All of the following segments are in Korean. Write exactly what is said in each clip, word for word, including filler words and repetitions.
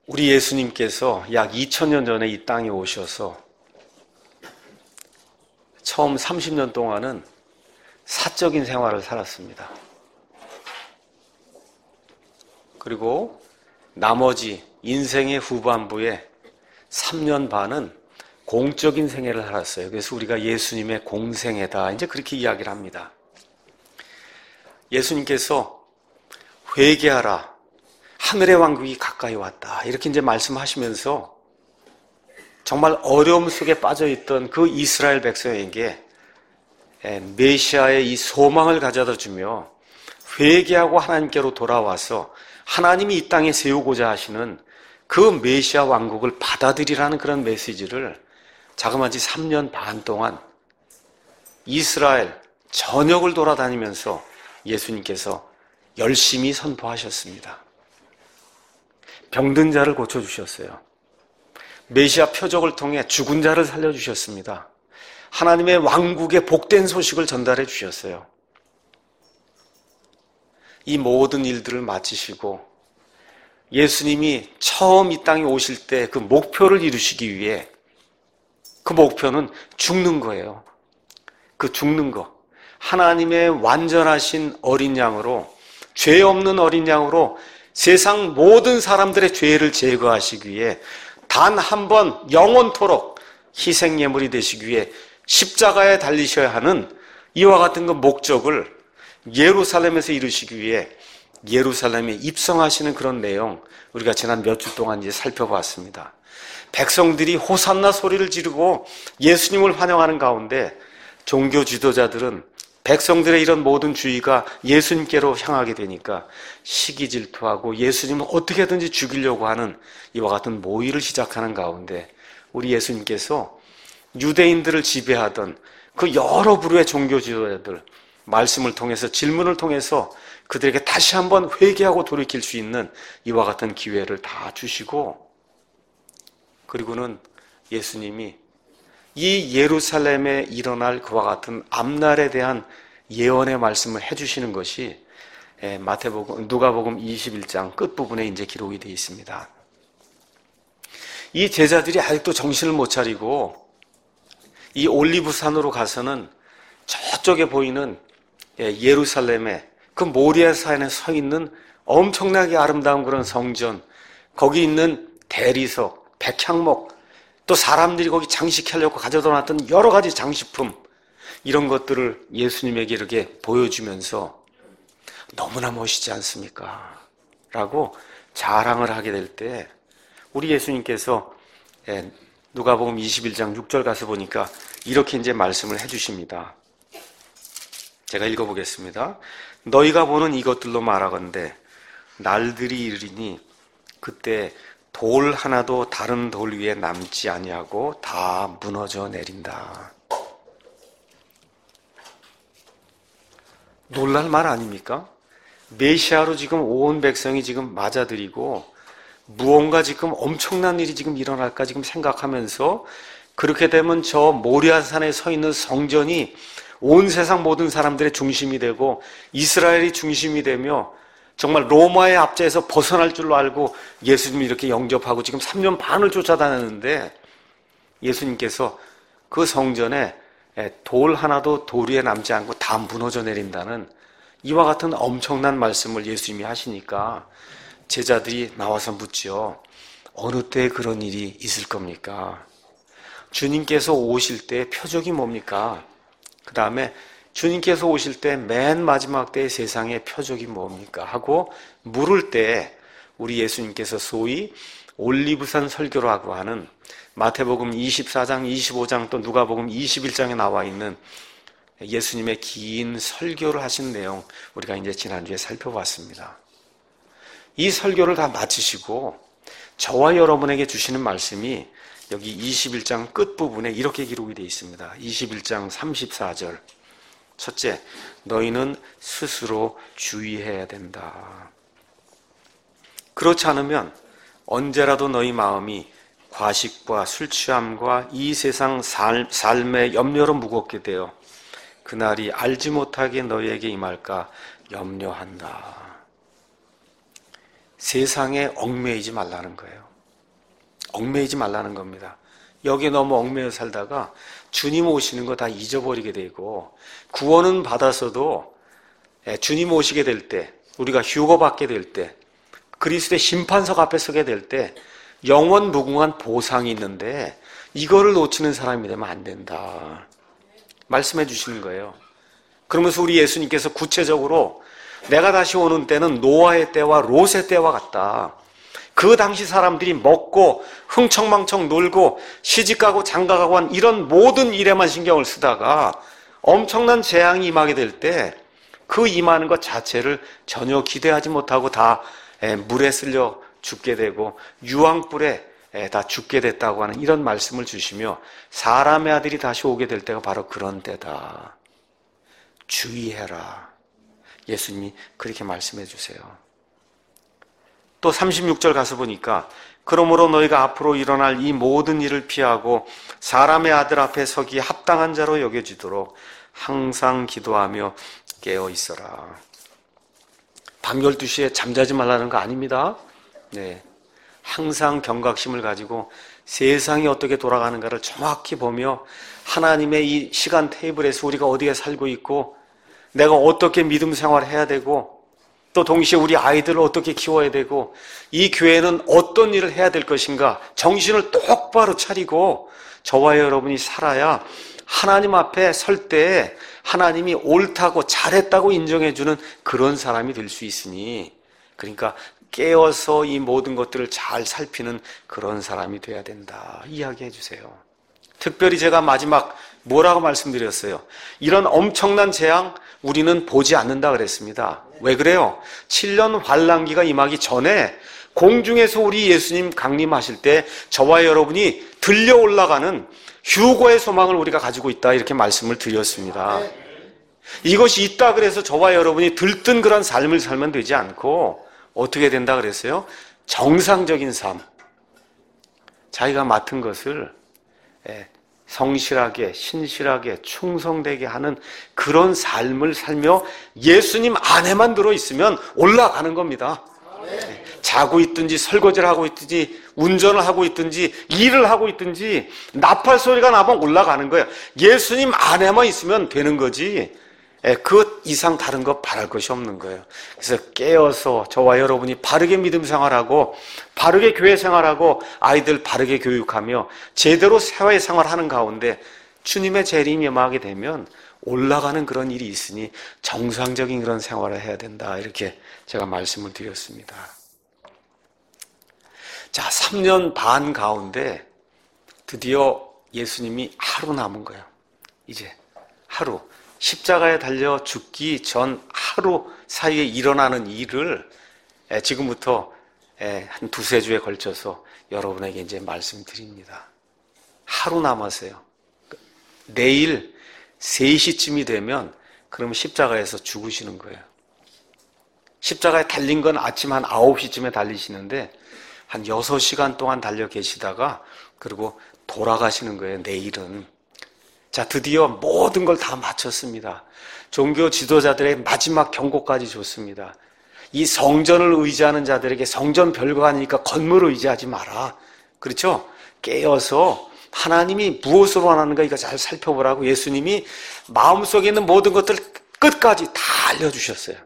우리 예수님께서 약 이천 년 전에 이 땅에 오셔서 처음 삼십 년 동안은 사적인 생활을 살았습니다. 그리고 나머지 인생의 후반부에 삼 년 반은 공적인 생애를 살았어요. 그래서 우리가 예수님의 공생애다, 이제 그렇게 이야기를 합니다. 예수님께서 회개하라, 하늘의 왕국이 가까이 왔다, 이렇게 이제 말씀하시면서 정말 어려움 속에 빠져있던 그 이스라엘 백성에게 메시아의 이 소망을 가져다 주며 회개하고 하나님께로 돌아와서 하나님이 이 땅에 세우고자 하시는 그 메시아 왕국을 받아들이라는 그런 메시지를 자그마치 삼 년 반 동안 이스라엘 전역을 돌아다니면서 예수님께서 열심히 선포하셨습니다. 병든 자를 고쳐주셨어요. 메시아 표적을 통해 죽은 자를 살려주셨습니다. 하나님의 왕국의 복된 소식을 전달해 주셨어요. 이 모든 일들을 마치시고 예수님이 처음 이 땅에 오실 때 그 목표를 이루시기 위해, 그 목표는 죽는 거예요. 그 죽는 거, 하나님의 완전하신 어린 양으로, 죄 없는 어린 양으로 세상 모든 사람들의 죄를 제거하시기 위해 단 한 번 영원토록 희생 예물이 되시기 위해 십자가에 달리셔야 하는 이와 같은 그 목적을 예루살렘에서 이루시기 위해 예루살렘에 입성하시는 그런 내용, 우리가 지난 몇 주 동안 이제 살펴봤습니다. 백성들이 호산나 소리를 지르고 예수님을 환영하는 가운데 종교 지도자들은 백성들의 이런 모든 주의가 예수님께로 향하게 되니까 시기 질투하고 예수님을 어떻게든지 죽이려고 하는 이와 같은 모의를 시작하는 가운데 우리 예수님께서 유대인들을 지배하던 그 여러 부류의 종교 지도자들, 말씀을 통해서, 질문을 통해서 그들에게 다시 한번 회개하고 돌이킬 수 있는 이와 같은 기회를 다 주시고, 그리고는 예수님이 이 예루살렘에 일어날 그와 같은 앞날에 대한 예언의 말씀을 해주시는 것이 마태복음, 누가복음 이십일 장 끝부분에 이제 기록이 되어 있습니다. 이 제자들이 아직도 정신을 못 차리고 이 올리브산으로 가서는 저쪽에 보이는 예루살렘에 그 모리아산에 서 있는 엄청나게 아름다운 그런 성전, 거기 있는 대리석, 백향목, 또 사람들이 거기 장식하려고 가져다 놨던 여러 가지 장식품, 이런 것들을 예수님에게 이렇게 보여주면서 너무나 멋있지 않습니까? 라고 자랑을 하게 될 때 우리 예수님께서 누가복음 이십일 장 육 절 가서 보니까 이렇게 이제 말씀을 해주십니다. 제가 읽어보겠습니다. 너희가 보는 이것들로 말하건대 날들이 이르리니 그때 돌 하나도 다른 돌 위에 남지 아니하고 다 무너져 내린다. 놀랄 말 아닙니까? 메시아로 지금 온 백성이 지금 맞아들이고 무언가 지금 엄청난 일이 지금 일어날까 지금 생각하면서, 그렇게 되면 저 모리아산에 서 있는 성전이 온 세상 모든 사람들의 중심이 되고 이스라엘이 중심이 되며 정말 로마의 압제에서 벗어날 줄로 알고 예수님이 이렇게 영접하고 지금 삼 년 반을 쫓아다녔는데, 예수님께서 그 성전에 돌 하나도 돌 위에 남지 않고 다 무너져 내린다는 이와 같은 엄청난 말씀을 예수님이 하시니까 제자들이 나와서 묻지요. 어느 때 그런 일이 있을 겁니까? 주님께서 오실 때 표적이 뭡니까? 그 다음에 주님께서 오실 때 맨 마지막 때의 세상의 표적이 뭡니까? 하고 물을 때 우리 예수님께서 소위 올리브산 설교라고 하는 마태복음 이십사 장, 이십오 장 또 누가복음 이십일 장에 나와 있는 예수님의 긴 설교를 하신 내용, 우리가 이제 지난주에 살펴봤습니다. 이 설교를 다 마치시고 저와 여러분에게 주시는 말씀이 여기 이십일 장 끝부분에 이렇게 기록이 되어 있습니다. 이십일 장 삼십사 절. 첫째, 너희는 스스로 주의해야 된다. 그렇지 않으면 언제라도 너희 마음이 과식과 술 취함과 이 세상 삶, 삶의 염려로 무겁게 되어 그날이 알지 못하게 너희에게 임할까 염려한다. 세상에 얽매이지 말라는 거예요. 얽매이지 말라는 겁니다. 여기에 너무 얽매여 살다가 주님 오시는 거 다 잊어버리게 되고, 구원은 받았어도 주님 오시게 될 때, 우리가 휴거받게 될 때, 그리스도의 심판석 앞에 서게 될 때 영원 무궁한 보상이 있는데 이거를 놓치는 사람이 되면 안 된다 말씀해 주시는 거예요. 그러면서 우리 예수님께서 구체적으로 내가 다시 오는 때는 노아의 때와 롯의 때와 같다. 그 당시 사람들이 먹고 흥청망청 놀고 시집가고 장가가고 한 이런 모든 일에만 신경을 쓰다가 엄청난 재앙이 임하게 될 때 그 임하는 것 자체를 전혀 기대하지 못하고 다 물에 쓸려 죽게 되고 유황불에 다 죽게 됐다고 하는 이런 말씀을 주시며, 사람의 아들이 다시 오게 될 때가 바로 그런 때다. 주의해라. 예수님이 그렇게 말씀해 주세요. 또 삼십육 절 가서 보니까 그러므로 너희가 앞으로 일어날 이 모든 일을 피하고 사람의 아들 앞에 서기에 합당한 자로 여겨지도록 항상 기도하며 깨어 있어라. 밤 열두 시에 잠자지 말라는 거 아닙니다. 네. 항상 경각심을 가지고 세상이 어떻게 돌아가는가를 정확히 보며 하나님의 이 시간 테이블에서 우리가 어디에 살고 있고 내가 어떻게 믿음 생활을 해야 되고 또 동시에 우리 아이들을 어떻게 키워야 되고 이 교회는 어떤 일을 해야 될 것인가 정신을 똑바로 차리고 저와 여러분이 살아야 하나님 앞에 설 때 하나님이 옳다고 잘했다고 인정해주는 그런 사람이 될 수 있으니, 그러니까 깨어서 이 모든 것들을 잘 살피는 그런 사람이 돼야 된다 이야기해 주세요. 특별히 제가 마지막 뭐라고 말씀드렸어요? 이런 엄청난 재앙 우리는 보지 않는다 그랬습니다. 왜 그래요? 칠 년 환란기가 임하기 전에 공중에서 우리 예수님 강림하실 때 저와 여러분이 들려 올라가는 휴거의 소망을 우리가 가지고 있다 이렇게 말씀을 드렸습니다. 이것이 있다 그래서 저와 여러분이 들뜬 그런 삶을 살면 되지 않고 어떻게 된다 그랬어요? 정상적인 삶, 자기가 맡은 것을 성실하게 신실하게 충성되게 하는 그런 삶을 살며 예수님 안에만 들어있으면 올라가는 겁니다. 자고 있든지 설거지를 하고 있든지 운전을 하고 있든지 일을 하고 있든지 나팔 소리가 나면 올라가는 거예요. 예수님 안에만 있으면 되는 거지 그 이상 다른 거 바랄 것이 없는 거예요. 그래서 깨어서 저와 여러분이 바르게 믿음 생활하고 바르게 교회 생활하고 아이들 바르게 교육하며 제대로 사회 생활하는 가운데 주님의 재림이 임하게 되면 올라가는 그런 일이 있으니 정상적인 그런 생활을 해야 된다 이렇게 제가 말씀을 드렸습니다. 자, 삼 년 반 가운데 드디어 예수님이 하루 남은 거예요. 이제 하루. 십자가에 달려 죽기 전 하루 사이에 일어나는 일을 지금부터 한 두세 주에 걸쳐서 여러분에게 이제 말씀드립니다. 하루 남았어요. 내일 세 시쯤이 되면 그러면 십자가에서 죽으시는 거예요. 십자가에 달린 건 아침 한 아홉 시쯤에 달리시는데 한 여섯 시간 동안 달려 계시다가 그리고 돌아가시는 거예요. 내일은. 자, 드디어 모든 걸 다 마쳤습니다. 종교 지도자들의 마지막 경고까지 줬습니다. 이 성전을 의지하는 자들에게 성전 별거 아니니까 건물을 의지하지 마라. 그렇죠? 깨어서 하나님이 무엇으로 원하는가 이거 잘 살펴보라고 예수님이 마음속에 있는 모든 것들 끝까지 다 알려주셨어요.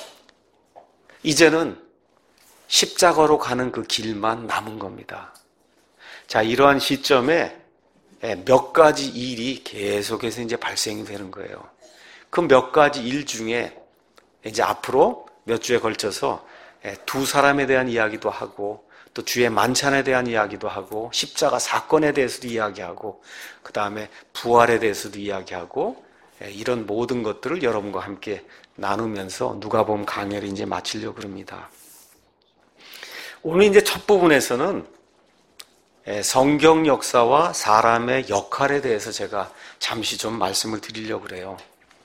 이제는 십자가로 가는 그 길만 남은 겁니다. 자, 이러한 시점에 몇 가지 일이 계속해서 이제 발생이 되는 거예요. 그 몇 가지 일 중에 이제 앞으로 몇 주에 걸쳐서 두 사람에 대한 이야기도 하고 또 주의 만찬에 대한 이야기도 하고 십자가 사건에 대해서도 이야기하고 그 다음에 부활에 대해서도 이야기하고 이런 모든 것들을 여러분과 함께 나누면서 누가복음 강해를 이제 마치려고 합니다. 오늘 이제 첫 부분에서는 성경 역사와 사람의 역할에 대해서 제가 잠시 좀 말씀을 드리려고 그래요.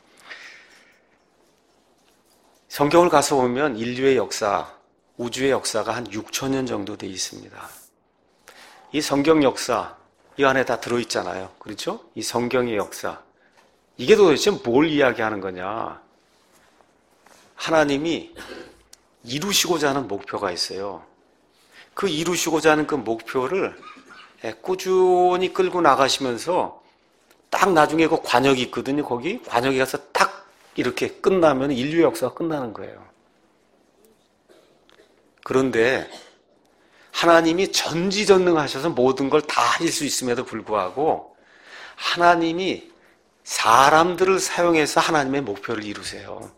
성경을 가서 보면 인류의 역사, 우주의 역사가 한 육천 년 정도 되어 있습니다. 이 성경 역사, 이 안에 다 들어있잖아요. 그렇죠? 이 성경의 역사. 이게 도대체 뭘 이야기하는 거냐? 하나님이 이루시고자 하는 목표가 있어요. 그 이루시고자 하는 그 목표를 꾸준히 끌고 나가시면서 딱 나중에 그 관역이 있거든요. 거기 관역에 가서 딱 이렇게 끝나면 인류 역사가 끝나는 거예요. 그런데 하나님이 전지전능하셔서 모든 걸 다 할 수 있음에도 불구하고 하나님이 사람들을 사용해서 하나님의 목표를 이루세요.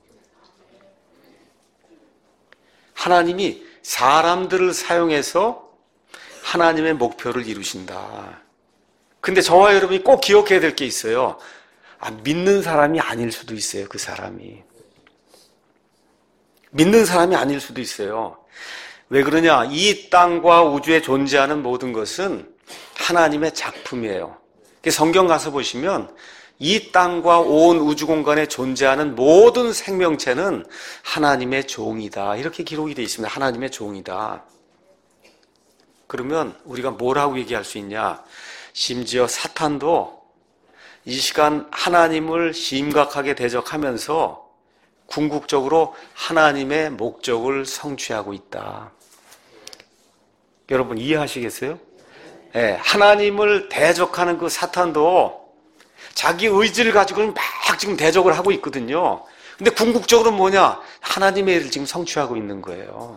하나님이 사람들을 사용해서 하나님의 목표를 이루신다. 근데 저와 여러분이 꼭 기억해야 될 게 있어요. 아, 믿는 사람이 아닐 수도 있어요. 그 사람이. 믿는 사람이 아닐 수도 있어요. 왜 그러냐? 이 땅과 우주에 존재하는 모든 것은 하나님의 작품이에요. 성경 가서 보시면 이 땅과 온 우주 공간에 존재하는 모든 생명체는 하나님의 종이다. 이렇게 기록이 되어 있습니다. 하나님의 종이다. 그러면 우리가 뭐라고 얘기할 수 있냐? 심지어 사탄도 이 시간 하나님을 심각하게 대적하면서 궁극적으로 하나님의 목적을 성취하고 있다. 여러분 이해하시겠어요? 네, 하나님을 대적하는 그 사탄도 자기 의지를 가지고 막 지금 대적을 하고 있거든요. 근데 궁극적으로 뭐냐? 하나님의 일을 지금 성취하고 있는 거예요.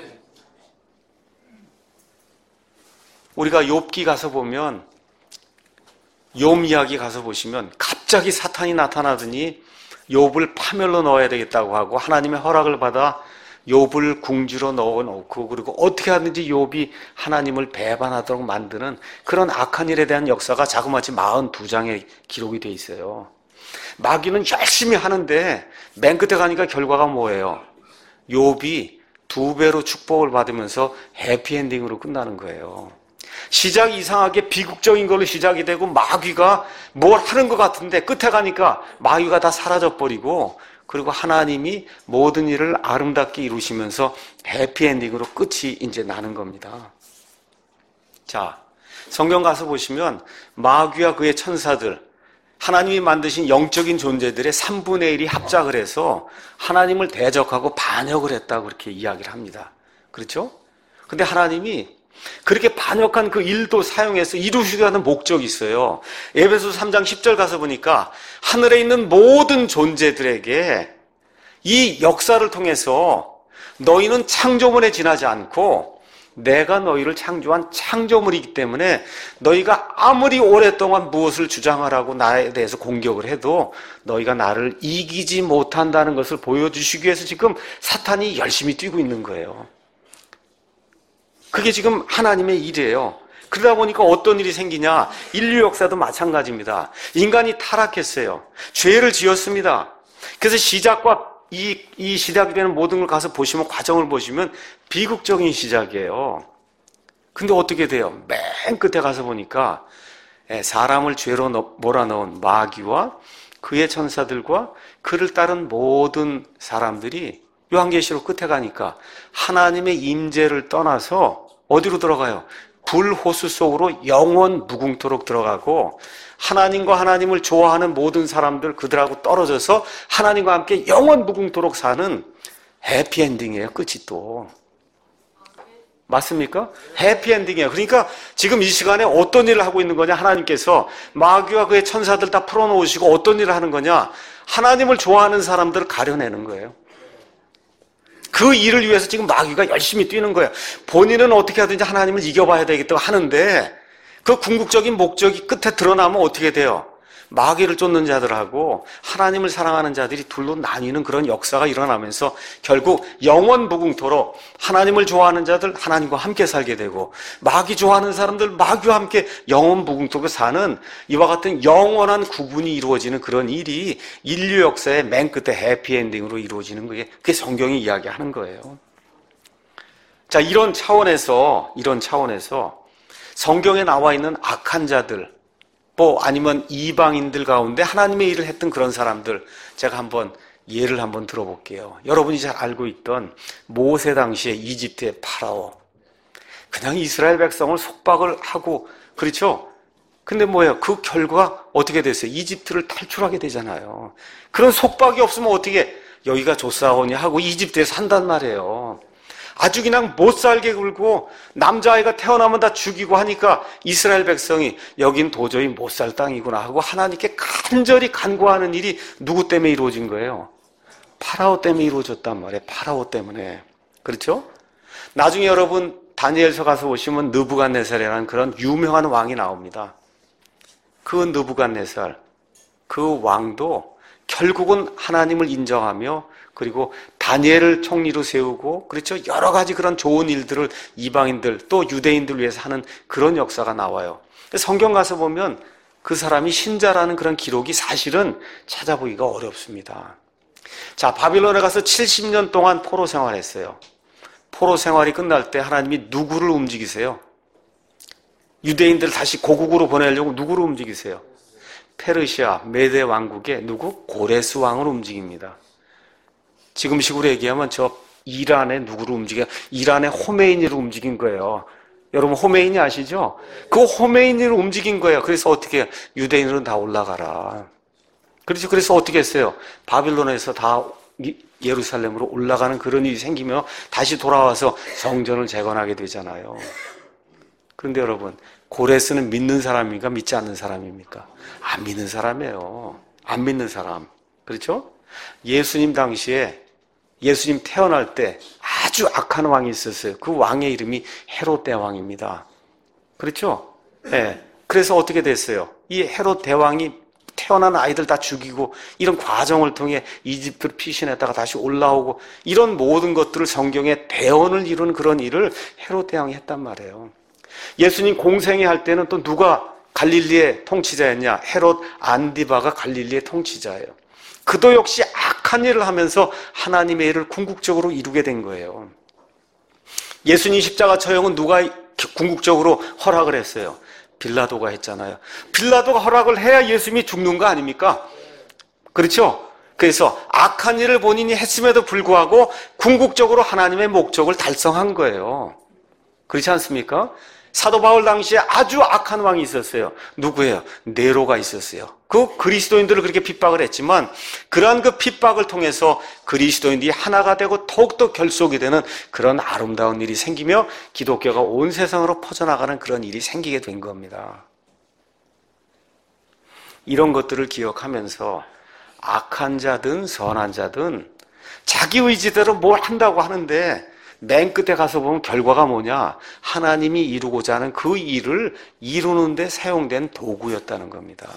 우리가 욥기 가서 보면, 욥 이야기 가서 보시면 갑자기 사탄이 나타나더니 욥을 파멸로 넣어야 되겠다고 하고 하나님의 허락을 받아 욥을 궁지로 넣어놓고 그리고 어떻게 하든지 욥이 하나님을 배반하도록 만드는 그런 악한 일에 대한 역사가 자그마치 사십이 장에 기록이 돼 있어요. 마귀는 열심히 하는데 맨 끝에 가니까 결과가 뭐예요? 욥이 두 배로 축복을 받으면서 해피엔딩으로 끝나는 거예요. 시작이 이상하게 비극적인 걸로 시작이 되고 마귀가 뭘 하는 것 같은데 끝에 가니까 마귀가 다 사라져버리고 그리고 하나님이 모든 일을 아름답게 이루시면서 해피엔딩으로 끝이 이제 나는 겁니다. 자, 성경 가서 보시면 마귀와 그의 천사들, 하나님이 만드신 영적인 존재들의 삼분의 일이 합작을 해서 하나님을 대적하고 반역을 했다고 그렇게 이야기를 합니다. 그렇죠? 근데 하나님이 그렇게 반역한 그 일도 사용해서 이루시려 하는 목적이 있어요. 에베소 삼 장 십 절 가서 보니까 하늘에 있는 모든 존재들에게 이 역사를 통해서 너희는 창조물에 지나지 않고 내가 너희를 창조한 창조물이기 때문에 너희가 아무리 오랫동안 무엇을 주장하라고 나에 대해서 공격을 해도 너희가 나를 이기지 못한다는 것을 보여주시기 위해서 지금 사탄이 열심히 뛰고 있는 거예요. 그게 지금 하나님의 일이에요. 그러다 보니까 어떤 일이 생기냐? 인류 역사도 마찬가지입니다. 인간이 타락했어요. 죄를 지었습니다. 그래서 시작과 이, 이 시작이 되는 모든 걸 가서 보시면, 과정을 보시면 비극적인 시작이에요. 근데 어떻게 돼요? 맨 끝에 가서 보니까 사람을 죄로 몰아넣은 마귀와 그의 천사들과 그를 따른 모든 사람들이 요한계시록 끝에 가니까 하나님의 임재를 떠나서 어디로 들어가요? 불호수 속으로 영원 무궁토록 들어가고 하나님과 하나님을 좋아하는 모든 사람들 그들하고 떨어져서 하나님과 함께 영원 무궁토록 사는 해피엔딩이에요. 끝이 또. 맞습니까? 해피엔딩이에요. 그러니까 지금 이 시간에 어떤 일을 하고 있는 거냐? 하나님께서 마귀와 그의 천사들 다 풀어놓으시고 어떤 일을 하는 거냐? 하나님을 좋아하는 사람들을 가려내는 거예요. 그 일을 위해서 지금 마귀가 열심히 뛰는 거예요. 본인은 어떻게 하든지 하나님을 이겨봐야 되겠다고 하는데 그 궁극적인 목적이 끝에 드러나면 어떻게 돼요? 마귀를 쫓는 자들하고 하나님을 사랑하는 자들이 둘로 나뉘는 그런 역사가 일어나면서 결국 영원 무궁토록 하나님을 좋아하는 자들 하나님과 함께 살게 되고 마귀 좋아하는 사람들 마귀와 함께 영원 무궁토록 사는 이와 같은 영원한 구분이 이루어지는 그런 일이 인류 역사의 맨 끝에 해피엔딩으로 이루어지는 거예요. 그게 성경이 이야기하는 거예요. 자, 이런 차원에서 이런 차원에서 성경에 나와 있는 악한 자들 뭐 아니면 이방인들 가운데 하나님의 일을 했던 그런 사람들 제가 한번 예를 한번 들어볼게요. 여러분이 잘 알고 있던 모세 당시에 이집트의 파라오 그냥 이스라엘 백성을 속박을 하고 그렇죠? 근데 뭐예요? 그 결과 어떻게 됐어요? 이집트를 탈출하게 되잖아요. 그런 속박이 없으면 어떻게 여기가 좋사오니 하고 이집트에 산단 말이에요. 아주 그냥 못 살게 굴고 남자아이가 태어나면 다 죽이고 하니까 이스라엘 백성이 여긴 도저히 못 살 땅이구나 하고 하나님께 간절히 간구하는 일이 누구 때문에 이루어진 거예요? 파라오 때문에 이루어졌단 말이에요. 파라오 때문에. 그렇죠? 나중에 여러분 다니엘서 가서 보시면 느부갓네살이라는 그런 유명한 왕이 나옵니다. 그 느부갓네살, 그 왕도 결국은 하나님을 인정하며 그리고 다니엘을 총리로 세우고 그렇죠? 여러 가지 그런 좋은 일들을 이방인들 또 유대인들 위해서 하는 그런 역사가 나와요. 성경 가서 보면 그 사람이 신자라는 그런 기록이 사실은 찾아보기가 어렵습니다. 자, 바빌론에 가서 칠십 년 동안 포로 생활했어요. 포로 생활이 끝날 때 하나님이 누구를 움직이세요? 유대인들 다시 고국으로 보내려고 누구를 움직이세요? 페르시아, 메데 왕국의 누구? 고레스 왕을 움직입니다. 지금식으로 얘기하면 저 이란의 누구를 움직여? 이란의 호메이니를 움직인 거예요. 여러분 호메이니 아시죠? 그 호메이니를 움직인 거예요. 그래서 어떻게 해요? 유대인들은 다 올라가라. 그렇죠. 그래서 어떻게 했어요? 바빌론에서 다 예루살렘으로 올라가는 그런 일이 생기며 다시 돌아와서 성전을 재건하게 되잖아요. 그런데 여러분 고레스는 믿는 사람입니까? 믿지 않는 사람입니까? 안 믿는 사람이에요. 안 믿는 사람. 그렇죠? 예수님 당시에 예수님 태어날 때 아주 악한 왕이 있었어요. 그 왕의 이름이 헤롯 대왕입니다. 그렇죠? 네. 그래서 어떻게 됐어요? 이 헤롯 대왕이 태어난 아이들 다 죽이고 이런 과정을 통해 이집트를 피신했다가 다시 올라오고 이런 모든 것들을 성경에 대언을 이룬 그런 일을 헤롯 대왕이 했단 말이에요. 예수님 공생애 할 때는 또 누가 갈릴리의 통치자였냐? 헤롯 안디바가 갈릴리의 통치자예요. 그도 역시 악한 일을 하면서 하나님의 일을 궁극적으로 이루게 된 거예요. 예수님 십자가 처형은 누가 궁극적으로 허락을 했어요? 빌라도가 했잖아요. 빌라도가 허락을 해야 예수님이 죽는 거 아닙니까? 그렇죠? 그래서 악한 일을 본인이 했음에도 불구하고 궁극적으로 하나님의 목적을 달성한 거예요. 그렇지 않습니까? 사도 바울 당시에 아주 악한 왕이 있었어요. 누구예요? 네로가 있었어요. 그 그리스도인들을 그렇게 핍박을 했지만 그러한 그 핍박을 통해서 그리스도인들이 하나가 되고 더욱더 결속이 되는 그런 아름다운 일이 생기며 기독교가 온 세상으로 퍼져나가는 그런 일이 생기게 된 겁니다. 이런 것들을 기억하면서 악한 자든 선한 자든 자기 의지대로 뭘 한다고 하는데 맨 끝에 가서 보면 결과가 뭐냐? 하나님이 이루고자 하는 그 일을 이루는 데 사용된 도구였다는 겁니다.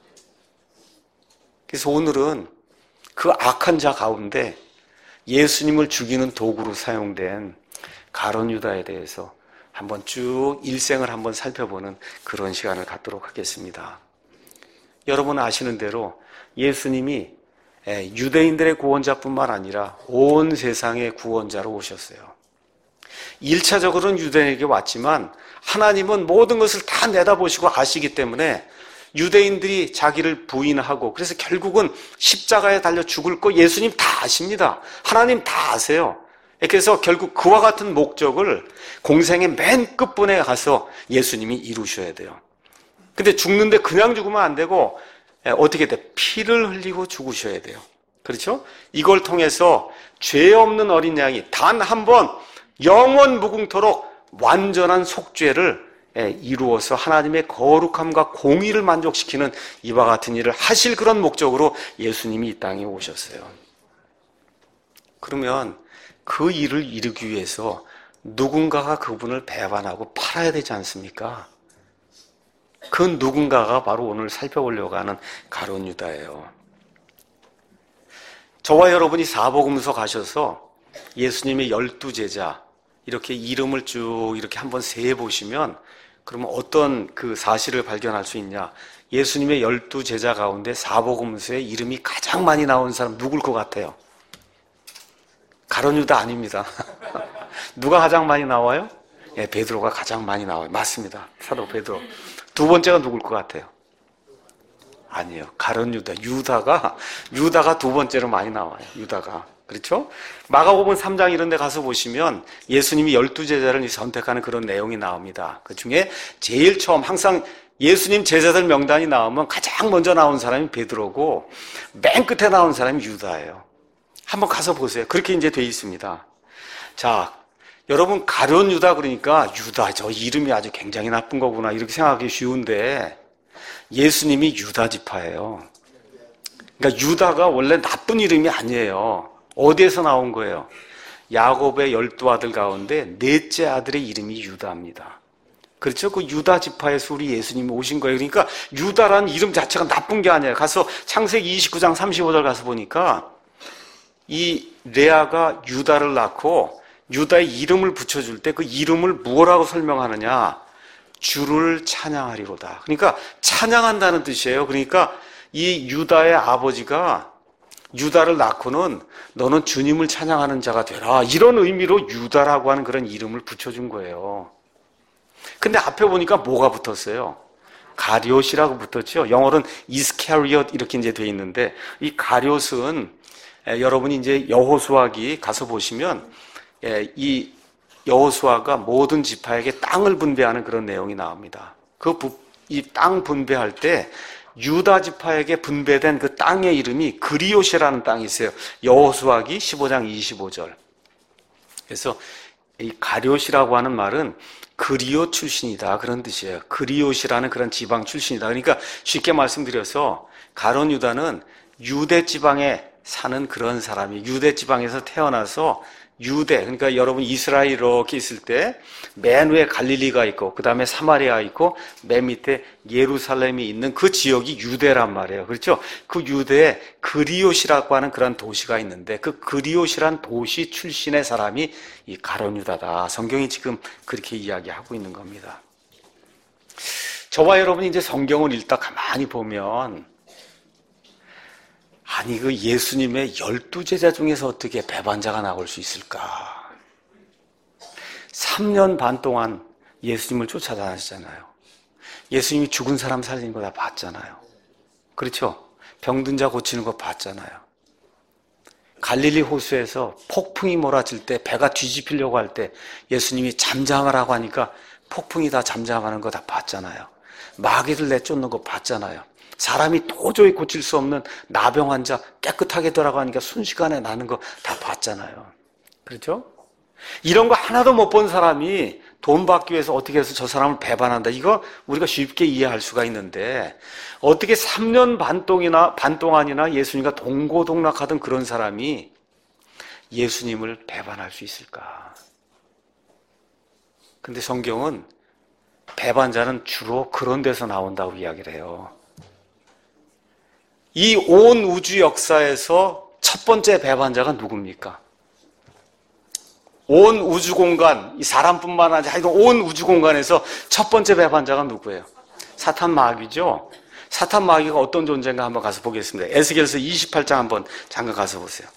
그래서 오늘은 그 악한 자 가운데 예수님을 죽이는 도구로 사용된 가룟 유다에 대해서 한번 쭉 일생을 한번 살펴보는 그런 시간을 갖도록 하겠습니다. 여러분 아시는 대로 예수님이 유대인들의 구원자뿐만 아니라 온 세상의 구원자로 오셨어요. 일 차적으로는 유대인에게 왔지만 하나님은 모든 것을 다 내다보시고 아시기 때문에 유대인들이 자기를 부인하고 그래서 결국은 십자가에 달려 죽을 거 예수님 다 아십니다. 하나님 다 아세요. 그래서 결국 그와 같은 목적을 공생의 맨 끝분에 가서 예수님이 이루셔야 돼요. 근데 죽는데 그냥 죽으면 안 되고 어떻게 돼? 피를 흘리고 죽으셔야 돼요. 그렇죠? 이걸 통해서 죄 없는 어린 양이 단 한 번 영원 무궁토록 완전한 속죄를 이루어서 하나님의 거룩함과 공의를 만족시키는 이와 같은 일을 하실 그런 목적으로 예수님이 이 땅에 오셨어요. 그러면 그 일을 이루기 위해서 누군가가 그분을 배반하고 팔아야 되지 않습니까? 그 누군가가 바로 오늘 살펴보려고 하는 가룟 유다예요. 저와 여러분이 사복음서 가셔서 예수님의 열두 제자 이렇게 이름을 쭉 이렇게 한번 세보시면 그러면 어떤 그 사실을 발견할 수 있냐? 예수님의 열두 제자 가운데 사복음서에 이름이 가장 많이 나온 사람 누굴 것 같아요? 가룟 유다 아닙니다. 누가 가장 많이 나와요? 예, 베드로가 가장 많이 나와요. 맞습니다. 사도 베드로. 두 번째가 누굴 것 같아요? 아니에요. 가룟 유다. 유다가 유다가 두 번째로 많이 나와요. 유다가. 그렇죠? 마가복음 삼 장 이런 데 가서 보시면 예수님이 열두 제자를 선택하는 그런 내용이 나옵니다. 그 중에 제일 처음 항상 예수님 제자들 명단이 나오면 가장 먼저 나온 사람이 베드로고 맨 끝에 나온 사람이 유다예요. 한번 가서 보세요. 그렇게 이제 돼 있습니다. 자, 여러분 가룟 유다 그러니까 유다 저 이름이 아주 굉장히 나쁜 거구나 이렇게 생각하기 쉬운데 예수님이 유다 지파예요. 그러니까 유다가 원래 나쁜 이름이 아니에요. 어디에서 나온 거예요? 야곱의 열두 아들 가운데 넷째 아들의 이름이 유다입니다. 그렇죠? 그 유다 지파에서 우리 예수님이 오신 거예요. 그러니까 유다라는 이름 자체가 나쁜 게 아니에요. 가서 창세기 이십구 장 삼십오 절 가서 보니까 이 레아가 유다를 낳고 유다의 이름을 붙여줄 때 그 이름을 뭐라고 설명하느냐? 주를 찬양하리로다. 그러니까 찬양한다는 뜻이에요. 그러니까 이 유다의 아버지가 유다를 낳고는 너는 주님을 찬양하는 자가 되라. 이런 의미로 유다라고 하는 그런 이름을 붙여준 거예요. 근데 앞에 보니까 뭐가 붙었어요? 가룟이라고 붙었죠. 영어로는 이스카리엇 이렇게 이제 돼 있는데 이 가룟은 여러분이 이제 여호수아기 가서 보시면 이 여호수아가 모든 지파에게 땅을 분배하는 그런 내용이 나옵니다. 그 이 땅 분배할 때 유다 지파에게 분배된 그 땅의 이름이 그리옷이라는 땅이 있어요. 여호수아기 십오 장 이십오 절. 그래서 이 가룟이라고 하는 말은 그리옷 출신이다 그런 뜻이에요. 그리옷이라는 그런 지방 출신이다. 그러니까 쉽게 말씀드려서 가룟 유다는 유대 지방에 사는 그런 사람이 유대 지방에서 태어나서 유대, 그러니까 여러분 이스라엘 이렇게 있을 때 맨 위에 갈릴리가 있고 그 다음에 사마리아 있고 맨 밑에 예루살렘이 있는 그 지역이 유대란 말이에요. 그렇죠? 그 유대에 그리옷이라고 하는 그런 도시가 있는데 그 그리옷이란 도시 출신의 사람이 이 가룟 유다다. 성경이 지금 그렇게 이야기하고 있는 겁니다. 저와 여러분이 이제 성경을 읽다 가만히 보면 아니 그 예수님의 열두 제자 중에서 어떻게 배반자가 나올 수 있을까? 삼 년 반 동안 예수님을 쫓아다녔잖아요. 예수님이 죽은 사람 살리는 거 다 봤잖아요. 그렇죠? 병든 자 고치는 거 봤잖아요. 갈릴리 호수에서 폭풍이 몰아칠 때 배가 뒤집히려고 할 때 예수님이 잠잠하라고 하니까 폭풍이 다 잠잠하는 거 다 봤잖아요. 마귀를 내쫓는 거 봤잖아요. 사람이 도저히 고칠 수 없는 나병 환자 깨끗하게 돌아가니까 순식간에 나는 거 다 봤잖아요. 그렇죠? 이런 거 하나도 못 본 사람이 돈 받기 위해서 어떻게 해서 저 사람을 배반한다. 이거 우리가 쉽게 이해할 수가 있는데 어떻게 삼 년 반 동이나 반 동안이나 예수님과 동고동락하던 그런 사람이 예수님을 배반할 수 있을까? 근데 성경은 배반자는 주로 그런 데서 나온다고 이야기를 해요. 이 온 우주 역사에서 첫 번째 배반자가 누굽니까? 온 우주 공간, 이 사람뿐만 아니라 하여튼 온 우주 공간에서 첫 번째 배반자가 누구예요? 사탄 마귀죠? 사탄 마귀가 어떤 존재인가 한번 가서 보겠습니다. 에스겔서 이십팔 장 한번 잠깐 가서 보세요.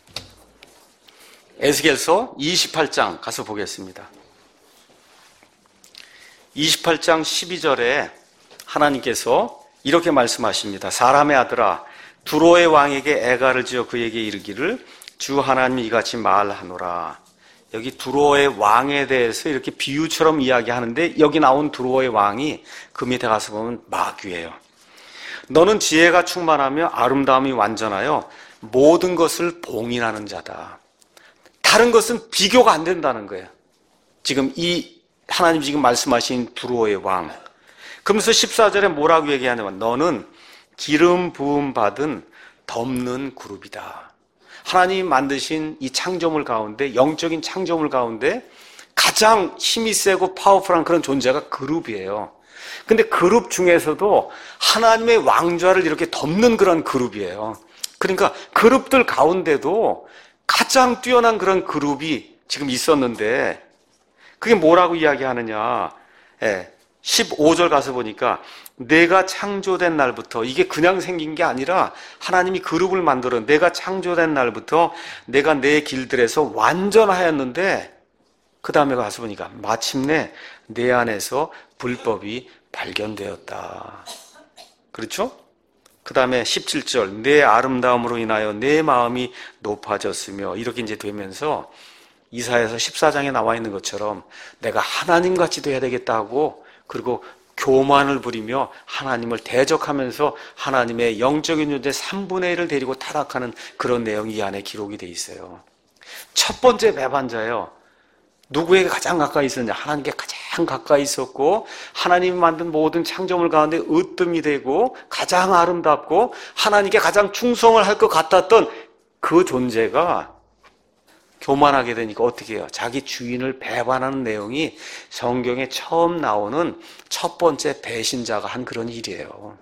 에스겔서 이십팔 장 가서 보겠습니다. 이십팔 장 십이 절에 하나님께서 이렇게 말씀하십니다. 사람의 아들아, 두로의 왕에게 애가를 지어 그에게 이르기를 주 하나님이 이같이 말하노라. 여기 두로의 왕에 대해서 이렇게 비유처럼 이야기하는데 여기 나온 두로의 왕이 그 밑에 가서 보면 마귀예요. 너는 지혜가 충만하며 아름다움이 완전하여 모든 것을 봉인하는 자다. 다른 것은 비교가 안 된다는 거예요. 지금 이 하나님 지금 말씀하신 두로의 왕. 그러면서 십사 절에 뭐라고 얘기하냐면 너는 기름 부음 받은 덮는 그룹이다. 하나님이 만드신 이 창조물 가운데 영적인 창조물 가운데 가장 힘이 세고 파워풀한 그런 존재가 그룹이에요. 근데 그룹 중에서도 하나님의 왕좌를 이렇게 덮는 그런 그룹이에요. 그러니까 그룹들 가운데도 가장 뛰어난 그런 그룹이 지금 있었는데 그게 뭐라고 이야기하느냐. 예, 십오 절 가서 보니까 내가 창조된 날부터 이게 그냥 생긴 게 아니라 하나님이 그룹을 만들어 내가 창조된 날부터 내가 내 길들에서 완전하였는데 그 다음에 가서 보니까 마침내 내 안에서 불법이 발견되었다. 그렇죠? 그 다음에 십칠 절 내 아름다움으로 인하여 내 마음이 높아졌으며 이렇게 이제 되면서 이사야서 십사 장에 나와 있는 것처럼 내가 하나님같이 돼야 되겠다고 그리고 교만을 부리며 하나님을 대적하면서 하나님의 영적인 존재 삼분의 일을 데리고 타락하는 그런 내용이 이 안에 기록이 돼 있어요. 첫 번째 배반자예요. 누구에게 가장 가까이 있었냐? 하나님께 가장 가까이 있었고 하나님이 만든 모든 창조물 가운데 으뜸이 되고 가장 아름답고 하나님께 가장 충성을 할 것 같았던 그 존재가 교만하게 되니까 어떻게 해요? 자기 주인을 배반하는 내용이 성경에 처음 나오는 첫 번째 배신자가 한 그런 일이에요.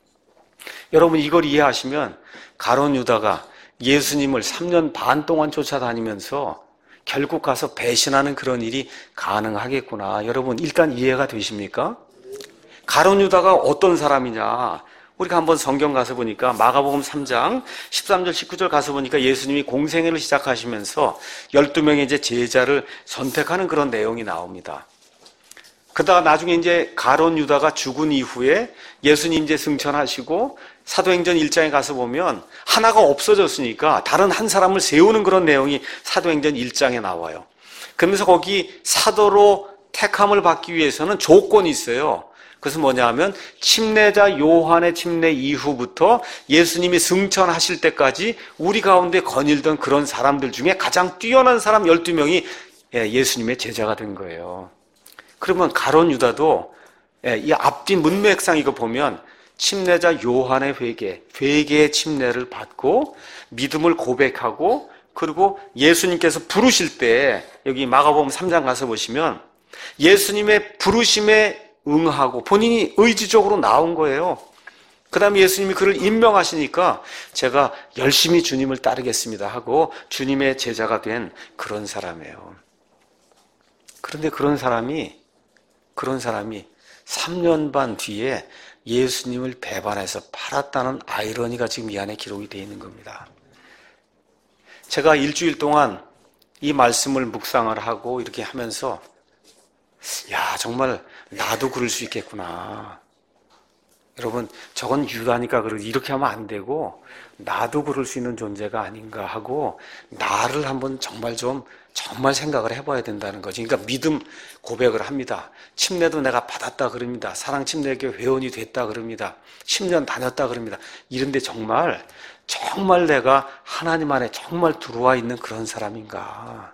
여러분 이걸 이해하시면 가룟 유다가 예수님을 삼 년 반 동안 쫓아다니면서 결국 가서 배신하는 그런 일이 가능하겠구나. 여러분 일단 이해가 되십니까? 가룟 유다가 어떤 사람이냐? 우리가 한번 성경 가서 보니까 마가복음 삼 장 십삼 절 십구 절 가서 보니까 예수님이 공생애를 시작하시면서 열두 명의 이제 제자를 선택하는 그런 내용이 나옵니다. 그러다가 나중에 이제 가룟 유다가 죽은 이후에 예수님 이제 승천하시고 사도행전 일 장에 가서 보면 하나가 없어졌으니까 다른 한 사람을 세우는 그런 내용이 사도행전 일 장에 나와요. 그러면서 거기 사도로 택함을 받기 위해서는 조건이 있어요. 그것은 뭐냐 하면 침례자 요한의 침례 이후부터 예수님이 승천하실 때까지 우리 가운데 거닐던 그런 사람들 중에 가장 뛰어난 사람 열두 명이 예수님의 제자가 된 거예요. 그러면 가룟 유다도 이 앞뒤 문맥상 이거 보면 침례자 요한의 회개, 회개의 침례를 받고 믿음을 고백하고 그리고 예수님께서 부르실 때 여기 마가복음 삼 장 가서 보시면 예수님의 부르심에 응하고 본인이 의지적으로 나온 거예요. 그 다음에 예수님이 그를 임명하시니까 제가 열심히 주님을 따르겠습니다 하고 주님의 제자가 된 그런 사람이에요. 그런데 그런 사람이 그런 사람이 삼 년 반 뒤에 예수님을 배반해서 팔았다는 아이러니가 지금 이 안에 기록이 되어 있는 겁니다. 제가 일주일 동안 이 말씀을 묵상을 하고 이렇게 하면서 야 정말 나도 그럴 수 있겠구나. 여러분 저건 유다니까 그러지 이렇게 하면 안 되고 나도 그럴 수 있는 존재가 아닌가 하고 나를 한번 정말 좀 정말 생각을 해봐야 된다는 거지. 그러니까 믿음 고백을 합니다. 침례도 내가 받았다 그럽니다. 사랑 침례교회 회원이 됐다 그럽니다. 십 년 다녔다 그럽니다. 이런데 정말 정말 내가 하나님 안에 정말 들어와 있는 그런 사람인가.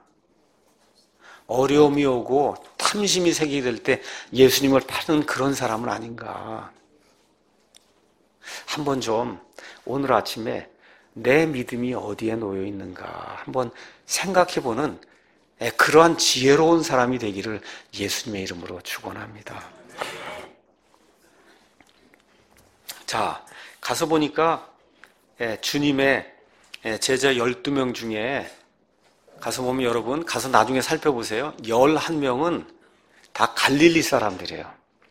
어려움이 오고 탐심이 생기게 될 때 예수님을 파는 그런 사람은 아닌가. 한번 좀 오늘 아침에 내 믿음이 어디에 놓여 있는가 한번 생각해보는 그러한 지혜로운 사람이 되기를 예수님의 이름으로 축원합니다. 자, 가서 보니까 주님의 제자 열두 명 중에 가서 보면 여러분 가서 나중에 살펴보세요. 열한 명은 다 갈릴리 사람들이에요.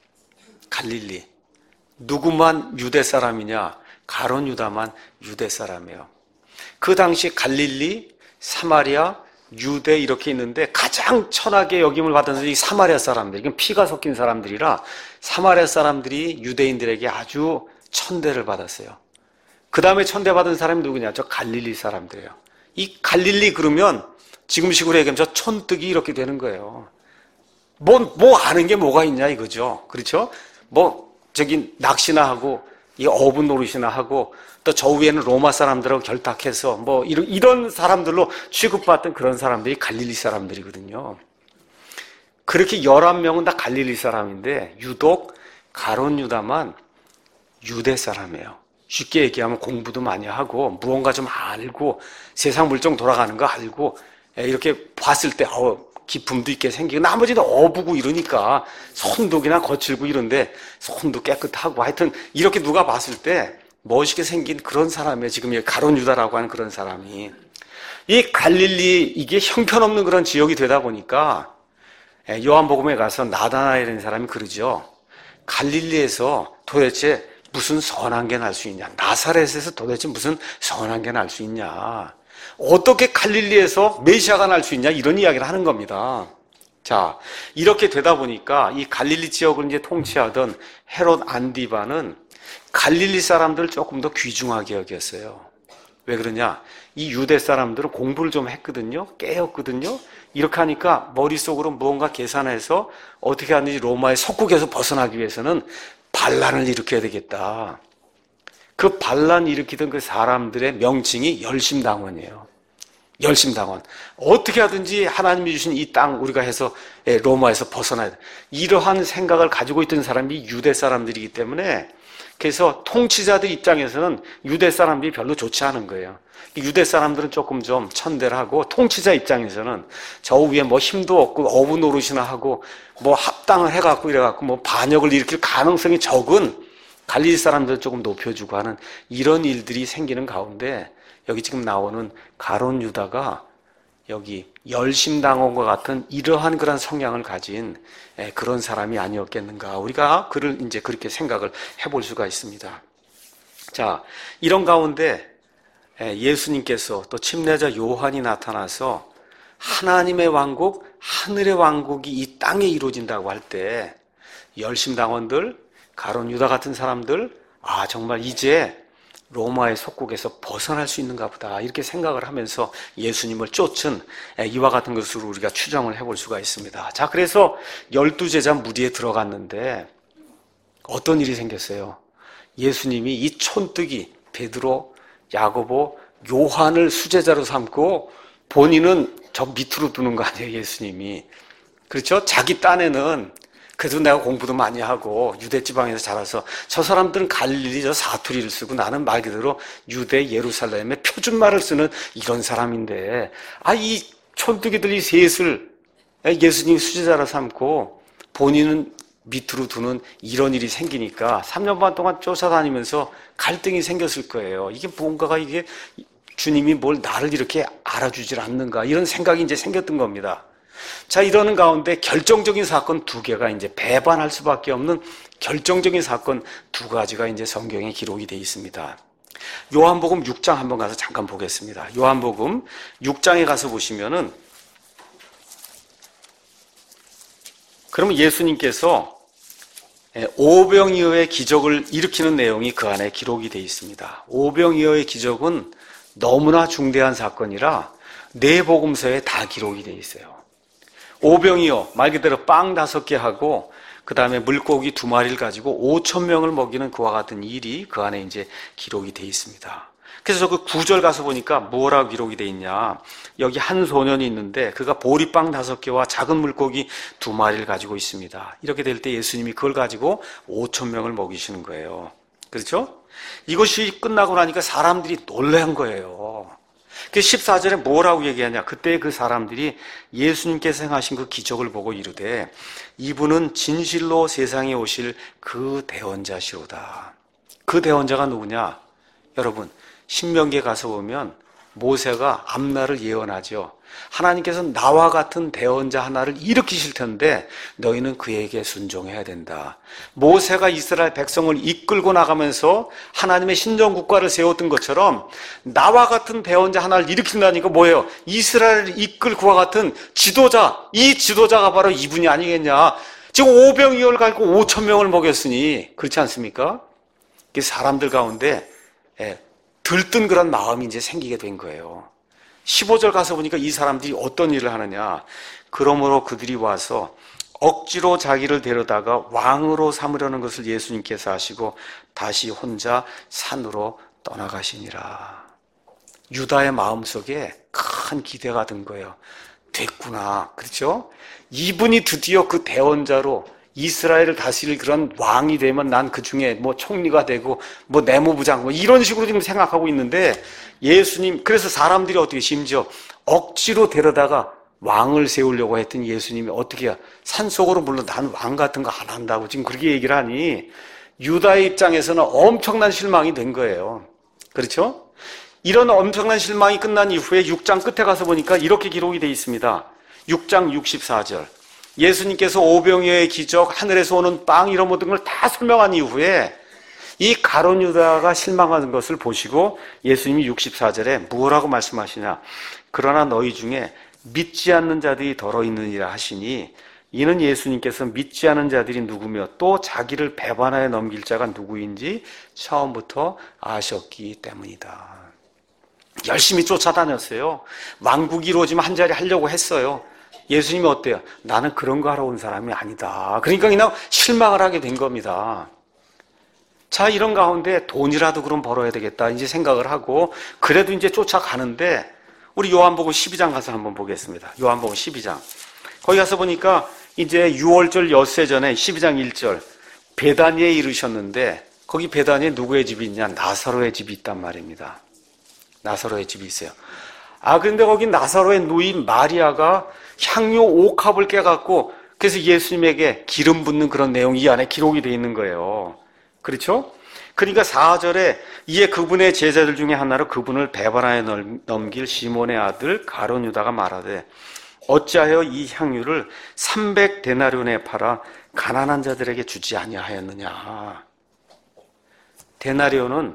갈릴리. 누구만 유대 사람이냐? 가룟 유다만 유대 사람이에요. 그 당시 갈릴리, 사마리아, 유대 이렇게 있는데 가장 천하게 여김을 받은 사람이 사마리아 사람들. 이건 피가 섞인 사람들이라 사마리아 사람들이 유대인들에게 아주 천대를 받았어요. 그 다음에 천대받은 사람이 누구냐? 저 갈릴리 사람들이에요. 이 갈릴리 그러면 지금식으로 얘기하면 저 촌뜨기 이렇게 되는 거예요. 뭐, 뭐 아는 게 뭐가 있냐 이거죠. 그렇죠? 뭐 저기 낚시나 하고 이 어부 노릇이나 하고 또 저 위에는 로마 사람들하고 결탁해서 뭐 이런, 이런 사람들로 취급받던 그런 사람들이 갈릴리 사람들이거든요. 그렇게 열한 명은 다 갈릴리 사람인데 유독 가룟 유다만 유대 사람이에요. 쉽게 얘기하면 공부도 많이 하고 무언가 좀 알고 세상 물정 돌아가는 거 알고 이렇게 봤을 때 어, 기품도 있게 생기고 나머지는 어부고 이러니까 손독이나 거칠고 이런데 손도 깨끗하고 하여튼 이렇게 누가 봤을 때 멋있게 생긴 그런 사람이에요. 지금 이 가룟 유다라고 하는 그런 사람이. 이 갈릴리 이게 형편없는 그런 지역이 되다 보니까 요한복음에 가서 나다나엘이라는 사람이 그러죠. 갈릴리에서 도대체 무슨 선한 게 날 수 있냐? 나사렛에서 도대체 무슨 선한 게 날 수 있냐? 어떻게 갈릴리에서 메시아가 날 수 있냐? 이런 이야기를 하는 겁니다. 자, 이렇게 되다 보니까 이 갈릴리 지역을 이제 통치하던 헤롯 안디바는 갈릴리 사람들을 조금 더 귀중하게 여겼어요. 왜 그러냐? 이 유대 사람들은 공부를 좀 했거든요. 깨었거든요. 이렇게 하니까 머릿속으로 무언가 계산해서 어떻게 하는지 로마의 속국에서 벗어나기 위해서는 반란을 일으켜야 되겠다. 그 반란 일으키던 그 사람들의 명칭이 열심당원이에요. 열심당원. 어떻게 하든지 하나님이 주신 이 땅 우리가 해서 로마에서 벗어나야 돼. 이러한 생각을 가지고 있던 사람이 유대 사람들이기 때문에 그래서 통치자들 입장에서는 유대 사람들이 별로 좋지 않은 거예요. 유대 사람들은 조금 좀 천대를 하고 통치자 입장에서는 저 위에 뭐 힘도 없고 어부 노릇이나 하고 뭐 합당을 해갖고 이래갖고 뭐 반역을 일으킬 가능성이 적은 갈릴리 사람들을 조금 높여주고 하는 이런 일들이 생기는 가운데 여기 지금 나오는 가룟 유다가 여기 열심당원과 같은 이러한 그런 성향을 가진 그런 사람이 아니었겠는가. 우리가 그를 이제 그렇게 생각을 해볼 수가 있습니다. 자, 이런 가운데 예수님께서 또 침례자 요한이 나타나서 하나님의 왕국, 하늘의 왕국이 이 땅에 이루어진다고 할 때 열심당원들, 가룟 유다 같은 사람들, 아 정말 이제 로마의 속국에서 벗어날 수 있는가 보다 이렇게 생각을 하면서 예수님을 쫓은 이와 같은 것으로 우리가 추정을 해볼 수가 있습니다. 자, 그래서 열두 제자 무리에 들어갔는데 어떤 일이 생겼어요? 예수님이 이 촌뜨기 베드로, 야고보, 요한을 수제자로 삼고 본인은 저 밑으로 두는 거 아니에요, 예수님이. 그렇죠? 자기 딴에는 그래도 내가 공부도 많이 하고 유대 지방에서 자라서 저 사람들은 갈릴리 저 사투리를 쓰고 나는 말 그대로 유대 예루살렘의 표준말을 쓰는 이런 사람인데 아, 이 촌뜨기들이 셋을 예수님 수제자로 삼고 본인은 밑으로 두는 이런 일이 생기니까 삼 년 반 동안 쫓아다니면서 갈등이 생겼을 거예요. 이게 뭔가가 이게 주님이 뭘 나를 이렇게 알아주질 않는가 이런 생각이 이제 생겼던 겁니다. 자, 이러는 가운데 결정적인 사건 두 개가 이제 배반할 수밖에 없는 결정적인 사건 두 가지가 이제 성경에 기록이 되어 있습니다. 요한복음 육 장 한번 가서 잠깐 보겠습니다. 요한복음 육 장에 가서 보시면은 그러면 예수님께서 오병이어의 기적을 일으키는 내용이 그 안에 기록이 되어 있습니다. 오병이어의 기적은 너무나 중대한 사건이라 네 복음서에 다 기록이 되어 있어요. 오병이어, 말 그대로 빵 다섯 개 하고 그 다음에 물고기 두 마리를 가지고 오천 명을 먹이는 그와 같은 일이 그 안에 이제 기록이 되어 있습니다. 그래서 그 구 절 가서 보니까 뭐라고 기록이 되어 있냐. 여기 한 소년이 있는데 그가 보리빵 다섯 개와 작은 물고기 두 마리를 가지고 있습니다. 이렇게 될 때 예수님이 그걸 가지고 오천 명을 먹이시는 거예요. 그렇죠? 이것이 끝나고 나니까 사람들이 놀란 거예요. 그 십사 절에 뭐라고 얘기하냐. 그때 그 사람들이 예수님께서 행하신 그 기적을 보고 이르되 이분은 진실로 세상에 오실 그 대언자시로다. 그 대언자가 누구냐? 여러분, 신명기에 가서 보면 모세가 앞날을 예언하죠. 하나님께서 나와 같은 대언자 하나를 일으키실 텐데 너희는 그에게 순종해야 된다. 모세가 이스라엘 백성을 이끌고 나가면서 하나님의 신정국가를 세웠던 것처럼 나와 같은 대언자 하나를 일으킨다니까 뭐예요? 이스라엘을 이끌 그와 같은 지도자, 이 지도자가 바로 이분이 아니겠냐. 지금 오병이어를 가지고 오천 명을 먹였으니 그렇지 않습니까? 사람들 가운데 들뜬 그런 마음이 이제 생기게 된 거예요. 십오 절 가서 보니까 이 사람들이 어떤 일을 하느냐. 그러므로 그들이 와서 억지로 자기를 데려다가 왕으로 삼으려는 것을 예수님께서 하시고 다시 혼자 산으로 떠나가시니라. 유다의 마음속에 큰 기대가 든 거예요. 됐구나. 그렇죠? 이분이 드디어 그 대언자로 이스라엘을 다스릴 그런 왕이 되면 난 그 중에 뭐 총리가 되고 뭐 내무부장 뭐 이런 식으로 지금 생각하고 있는데 예수님, 그래서 사람들이 어떻게 심지어 억지로 데려다가 왕을 세우려고 했더니 예수님이 어떻게 해야 산속으로 물론 난 왕 같은 거 안 한다고 지금 그렇게 얘기를 하니 유다의 입장에서는 엄청난 실망이 된 거예요. 그렇죠? 이런 엄청난 실망이 끝난 이후에 육 장 끝에 가서 보니까 이렇게 기록이 되어 있습니다. 육 장 육십사 절. 예수님께서 오병이어의 기적, 하늘에서 오는 빵 이런 모든 걸 다 설명한 이후에 이 가룟 유다가 실망하는 것을 보시고 예수님이 육십사 절에 뭐라고 말씀하시냐. 그러나 너희 중에 믿지 않는 자들이 더러 있느니라 하시니 이는 예수님께서 믿지 않는 자들이 누구며 또 자기를 배반하여 넘길 자가 누구인지 처음부터 아셨기 때문이다. 열심히 쫓아다녔어요. 왕국이 이루어지면 한 자리 하려고 했어요. 예수님이 어때요? 나는 그런 거 하러 온 사람이 아니다. 그러니까 그냥 실망을 하게 된 겁니다. 자, 이런 가운데 돈이라도 그럼 벌어야 되겠다 이제 생각을 하고 그래도 이제 쫓아가는데 우리 요한복음 십이 장 가서 한번 보겠습니다. 요한복음 십이 장. 거기 가서 보니까 이제 유월절 엿새 전에 십이 장 일 절 베다니에 이르셨는데 거기 베다니에 누구의 집이 있냐? 나사로의 집이 있단 말입니다. 나사로의 집이 있어요. 아, 그런데 거기 나사로의 누이 마리아가 향유 옥합을 깨갖고 그래서 예수님에게 기름 붓는 그런 내용이 이 안에 기록이 되어 있는 거예요. 그렇죠? 그러니까 사 절에 이에 그분의 제자들 중에 하나로 그분을 배반하여 넘길 시몬의 아들 가룟 유다가 말하되 어찌하여 이 향유를 삼백 데나리온에 팔아 가난한 자들에게 주지 아니하였느냐. 데나리온은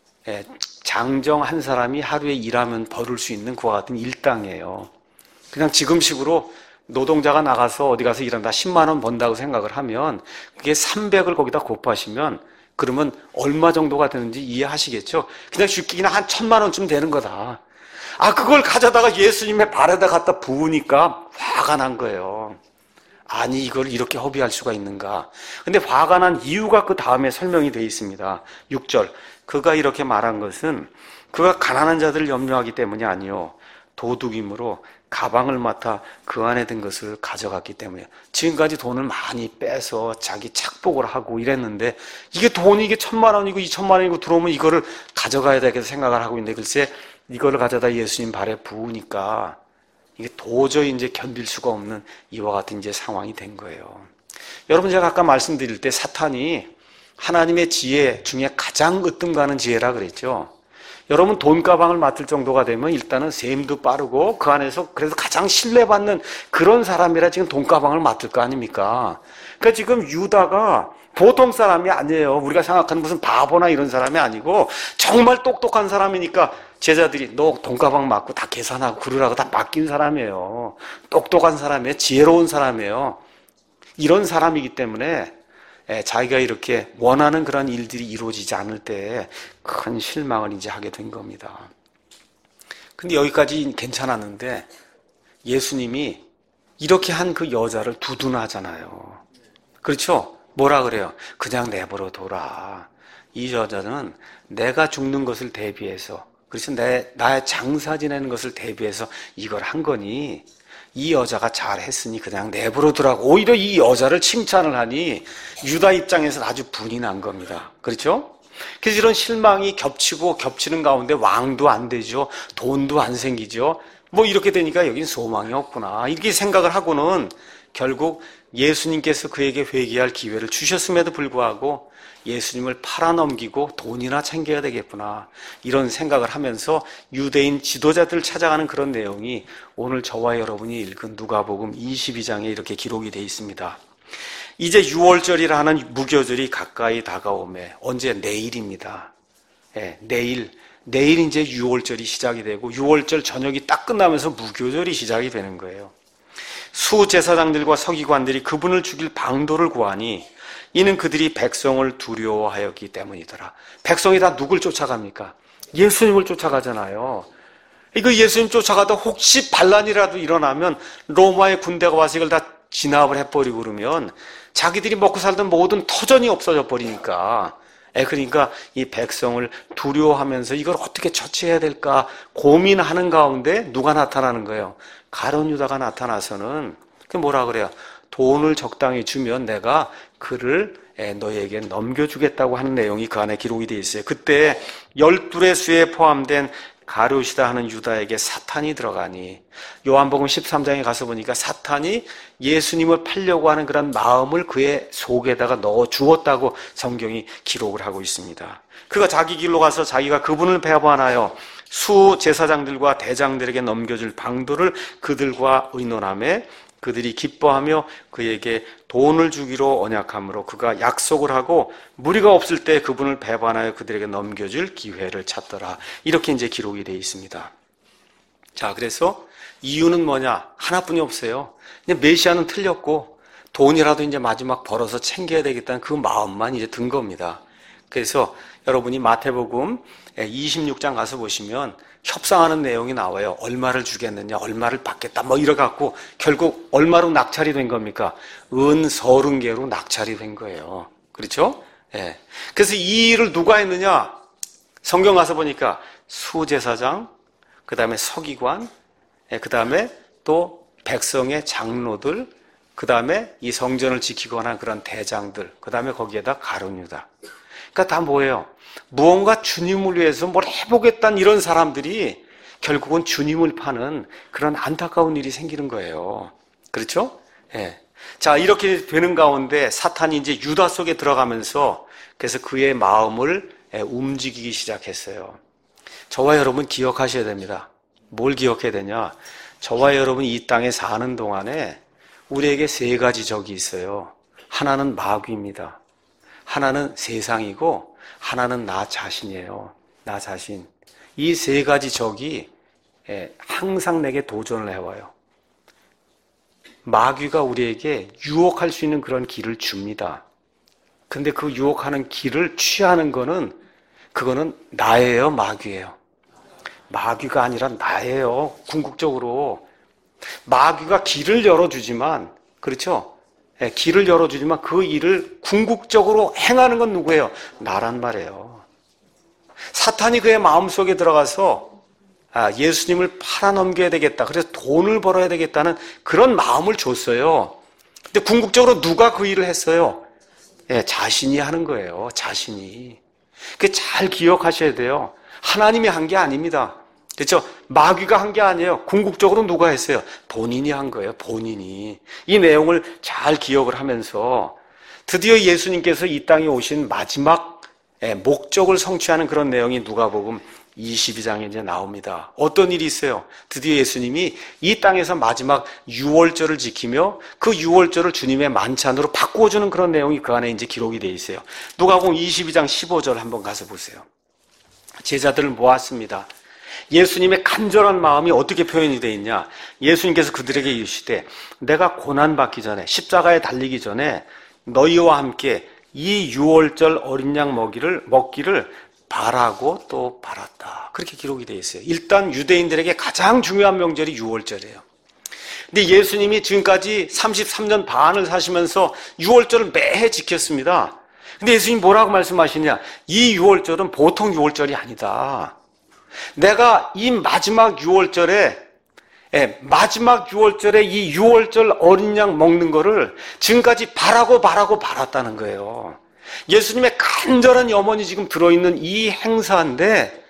장정 한 사람이 하루에 일하면 벌을 수 있는 그와 같은 일당이에요. 그냥 지금식으로 노동자가 나가서 어디 가서 일한다 십만 원 번다고 생각을 하면 그게 삼백을 거기다 곱하시면 그러면 얼마 정도가 되는지 이해하시겠죠? 그냥 쉽게 그냥 한 천만 원쯤 되는 거다. 아, 그걸 가져다가 예수님의 발에다 갖다 부으니까 화가 난 거예요. 아니, 이걸 이렇게 허비할 수가 있는가. 근데 화가 난 이유가 그 다음에 설명이 되어 있습니다. 육 절. 그가 이렇게 말한 것은 그가 가난한 자들을 염려하기 때문이 아니요 도둑이므로 가방을 맡아 그 안에 든 것을 가져갔기 때문에. 지금까지 돈을 많이 빼서 자기 착복을 하고 이랬는데 이게 돈이 이게 천만 원이고 이천만 원이고 들어오면 이거를 가져가야 되겠다 생각을 하고 있는데 글쎄 이거를 가져다 예수님 발에 부으니까 이게 도저히 이제 견딜 수가 없는 이와 같은 이제 상황이 된 거예요. 여러분, 제가 아까 말씀드릴 때 사탄이 하나님의 지혜 중에 가장 으뜸가는 지혜라 그랬죠. 여러분, 돈가방을 맡을 정도가 되면 일단은 셈도 빠르고 그 안에서 그래서 가장 신뢰받는 그런 사람이라 지금 돈가방을 맡을 거 아닙니까? 그러니까 지금 유다가 보통 사람이 아니에요. 우리가 생각하는 무슨 바보나 이런 사람이 아니고 정말 똑똑한 사람이니까 제자들이 너 돈가방 맡고 다 계산하고 그러라고 다 맡긴 사람이에요. 똑똑한 사람이에요. 지혜로운 사람이에요. 이런 사람이기 때문에 자기가 이렇게 원하는 그런 일들이 이루어지지 않을 때 큰 실망을 이제 하게 된 겁니다. 근데 여기까지 괜찮았는데 예수님이 이렇게 한 그 여자를 두둔하잖아요. 그렇죠? 뭐라 그래요? 그냥 내버려 둬라. 이 여자는 내가 죽는 것을 대비해서, 그래서 내, 나의 장사 지내는 것을 대비해서 이걸 한 거니 이 여자가 잘했으니 그냥 내버려 두라고 오히려 이 여자를 칭찬을 하니 유다 입장에서는 아주 분이 난 겁니다. 그렇죠? 그래서 이런 실망이 겹치고 겹치는 가운데 왕도 안 되죠. 돈도 안 생기죠. 뭐 이렇게 되니까 여긴 소망이 없구나 이렇게 생각을 하고는 결국 예수님께서 그에게 회개할 기회를 주셨음에도 불구하고 예수님을 팔아넘기고 돈이나 챙겨야 되겠구나 이런 생각을 하면서 유대인 지도자들을 찾아가는 그런 내용이 오늘 저와 여러분이 읽은 누가복음 이십이 장에 이렇게 기록이 되어 있습니다. 이제 유월절이라 하는 무교절이 가까이 다가오매 언제? 내일입니다. 네, 내일 내일 이제 유월절이 시작이 되고 유월절 저녁이 딱 끝나면서 무교절이 시작이 되는 거예요. 수제사장들과 서기관들이 그분을 죽일 방도를 구하니 이는 그들이 백성을 두려워하였기 때문이더라. 백성이 다 누굴 쫓아갑니까? 예수님을 쫓아가잖아요. 이거 예수님 쫓아가다 혹시 반란이라도 일어나면 로마의 군대가 와서 이걸 다 진압을 해버리고 그러면 자기들이 먹고 살던 모든 터전이 없어져 버리니까 에 그러니까 이 백성을 두려워하면서 이걸 어떻게 처치해야 될까 고민하는 가운데 누가 나타나는 거예요? 가룟 유다가 나타나서는 그 뭐라 그래요? 돈을 적당히 주면 내가 그를 너에게 넘겨주겠다고 하는 내용이 그 안에 기록이 되어 있어요. 그때 열둘의 수에 포함된 가룟이다 하는 유다에게 사탄이 들어가니 요한복음 십삼 장에 가서 보니까 사탄이 예수님을 팔려고 하는 그런 마음을 그의 속에다가 넣어 주었다고 성경이 기록을 하고 있습니다. 그가 자기 길로 가서 자기가 그분을 배반하여 수 제사장들과 대장들에게 넘겨줄 방도를 그들과 의논하며 그들이 기뻐하며 그에게 돈을 주기로 언약함으로 그가 약속을 하고 무리가 없을 때 그분을 배반하여 그들에게 넘겨줄 기회를 찾더라. 이렇게 이제 기록이 되어 있습니다. 자, 그래서 이유는 뭐냐? 하나뿐이 없어요. 그냥 메시아는 틀렸고 돈이라도 이제 마지막 벌어서 챙겨야 되겠다는 그 마음만 이제 든 겁니다. 그래서 여러분이 마태복음 이십육 장 가서 보시면 협상하는 내용이 나와요. 얼마를 주겠느냐, 얼마를 받겠다, 뭐 이래갖고 결국 얼마로 낙찰이 된 겁니까? 은 서른 개로 낙찰이 된 거예요. 그렇죠? 예. 그래서 이 일을 누가 했느냐? 성경 가서 보니까 수제사장, 그 다음에 서기관, 그 다음에 또 백성의 장로들, 그 다음에 이 성전을 지키거나 그런 대장들, 그 다음에 거기에다 가룟 유다. 그러니까 다 뭐예요? 무언가 주님을 위해서 뭘 해보겠다는 이런 사람들이 결국은 주님을 파는 그런 안타까운 일이 생기는 거예요. 그렇죠? 예. 자, 이렇게 되는 가운데 사탄이 이제 유다 속에 들어가면서 그래서 그의 마음을 움직이기 시작했어요. 저와 여러분 기억하셔야 됩니다. 뭘 기억해야 되냐? 저와 여러분이 이 땅에 사는 동안에 우리에게 세 가지 적이 있어요. 하나는 마귀입니다. 하나는 세상이고 하나는 나 자신이에요. 나 자신. 이 세 가지 적이 항상 내게 도전을 해와요. 마귀가 우리에게 유혹할 수 있는 그런 길을 줍니다. 근데 그 유혹하는 길을 취하는 거는 그거는 나예요, 마귀예요? 마귀가 아니라 나예요. 궁극적으로 마귀가 길을 열어주지만, 그렇죠? 네, 길을 열어주지만 그 일을 궁극적으로 행하는 건 누구예요? 나란 말이에요. 사탄이 그의 마음속에 들어가서 아, 예수님을 팔아넘겨야 되겠다. 그래서 돈을 벌어야 되겠다는 그런 마음을 줬어요. 근데 궁극적으로 누가 그 일을 했어요? 예, 자신이 하는 거예요. 자신이. 그 잘 기억하셔야 돼요. 하나님이 한 게 아닙니다. 그렇죠? 마귀가 한 게 아니에요. 궁극적으로 누가 했어요? 본인이 한 거예요. 본인이. 이 내용을 잘 기억을 하면서 드디어 예수님께서 이 땅에 오신 마지막 목적을 성취하는 그런 내용이 누가복음 이십이 장에 이제 나옵니다. 어떤 일이 있어요? 드디어 예수님이 이 땅에서 마지막 유월절을 지키며 그 유월절을 주님의 만찬으로 바꾸어주는 그런 내용이 그 안에 이제 기록이 되어 있어요. 누가복음 이십이 장 십오 절 한번 가서 보세요. 제자들을 모았습니다. 예수님의 간절한 마음이 어떻게 표현이 되어 있냐? 예수님께서 그들에게 이르시되 내가 고난받기 전에 십자가에 달리기 전에 너희와 함께 이 유월절 어린 양 먹이를 먹기를 바라고 또 바랐다. 그렇게 기록이 되어 있어요. 일단 유대인들에게 가장 중요한 명절이 유월절이에요. 근데 예수님이 지금까지 삼십삼 년 반을 사시면서 유월절을 매해 지켰습니다. 근데 예수님이 뭐라고 말씀하시냐? 이 유월절은 보통 유월절이 아니다. 내가 이 마지막 유월절에 예, 마지막 유월절에 이 유월절 어린 양 먹는 거를 지금까지 바라고 바라고 바랐다는 거예요. 예수님의 간절한 염원이 지금 들어있는 이 행사인데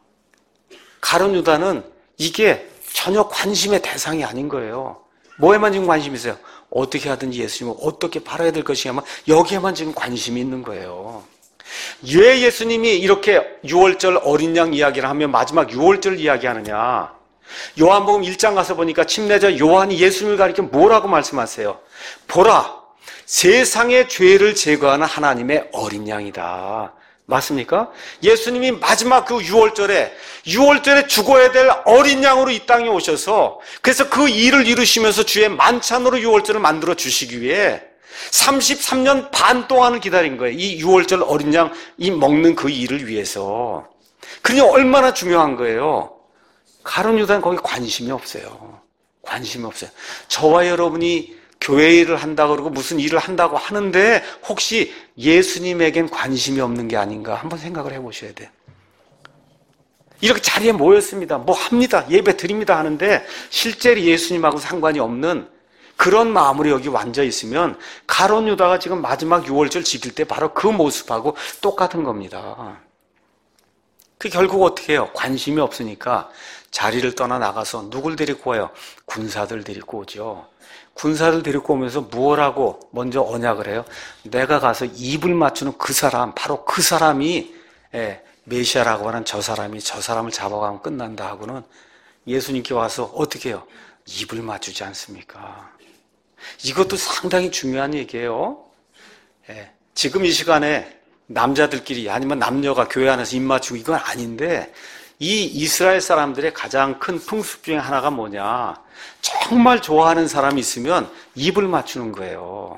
가룟 유다는 이게 전혀 관심의 대상이 아닌 거예요. 뭐에만 지금 관심이 있어요? 어떻게 하든지 예수님을 어떻게 팔아야 될 것이냐면 여기에만 지금 관심이 있는 거예요. 왜 예수님이 이렇게 유월절 어린 양 이야기를 하면 마지막 유월절 이야기하느냐? 요한복음 일 장 가서 보니까 침례자 요한이 예수님을 가리켜 뭐라고 말씀하세요? 보라, 세상의 죄를 제거하는 하나님의 어린 양이다. 맞습니까? 예수님이 마지막 그 유월절에 유월절에 죽어야 될 어린 양으로 이 땅에 오셔서 그래서 그 일을 이루시면서 주의 만찬으로 유월절을 만들어 주시기 위해 삼십삼 년 반 동안을 기다린 거예요. 이 유월절 어린 양 이 먹는 그 일을 위해서. 그러니 얼마나 중요한 거예요. 가룟 유다는 거기 관심이 없어요. 관심이 없어요. 저와 여러분이 교회 일을 한다고 그러고 무슨 일을 한다고 하는데 혹시 예수님에겐 관심이 없는 게 아닌가 한번 생각을 해보셔야 돼요. 이렇게 자리에 모였습니다. 뭐 합니다. 예배 드립니다 하는데 실제로 예수님하고 상관이 없는 그런 마음으로 여기 앉아 있으면 가룟 유다가 지금 마지막 유월절 지킬 때 바로 그 모습하고 똑같은 겁니다. 그 결국 어떻게 해요? 관심이 없으니까 자리를 떠나 나가서 누굴 데리고 와요? 군사들 데리고 오죠. 군사들 데리고 오면서 무엇하고 먼저 언약을 해요? 내가 가서 입을 맞추는 그 사람, 바로 그 사람이 메시아라고 하는 저 사람이 저 사람을 잡아가면 끝난다 하고는 예수님께 와서 어떻게 해요? 입을 맞추지 않습니까? 이것도 상당히 중요한 얘기예요. 지금 이 시간에 남자들끼리 아니면 남녀가 교회 안에서 입 맞추고 이건 아닌데 이 이스라엘 사람들의 가장 큰 풍습 중에 하나가 뭐냐? 정말 좋아하는 사람이 있으면 입을 맞추는 거예요.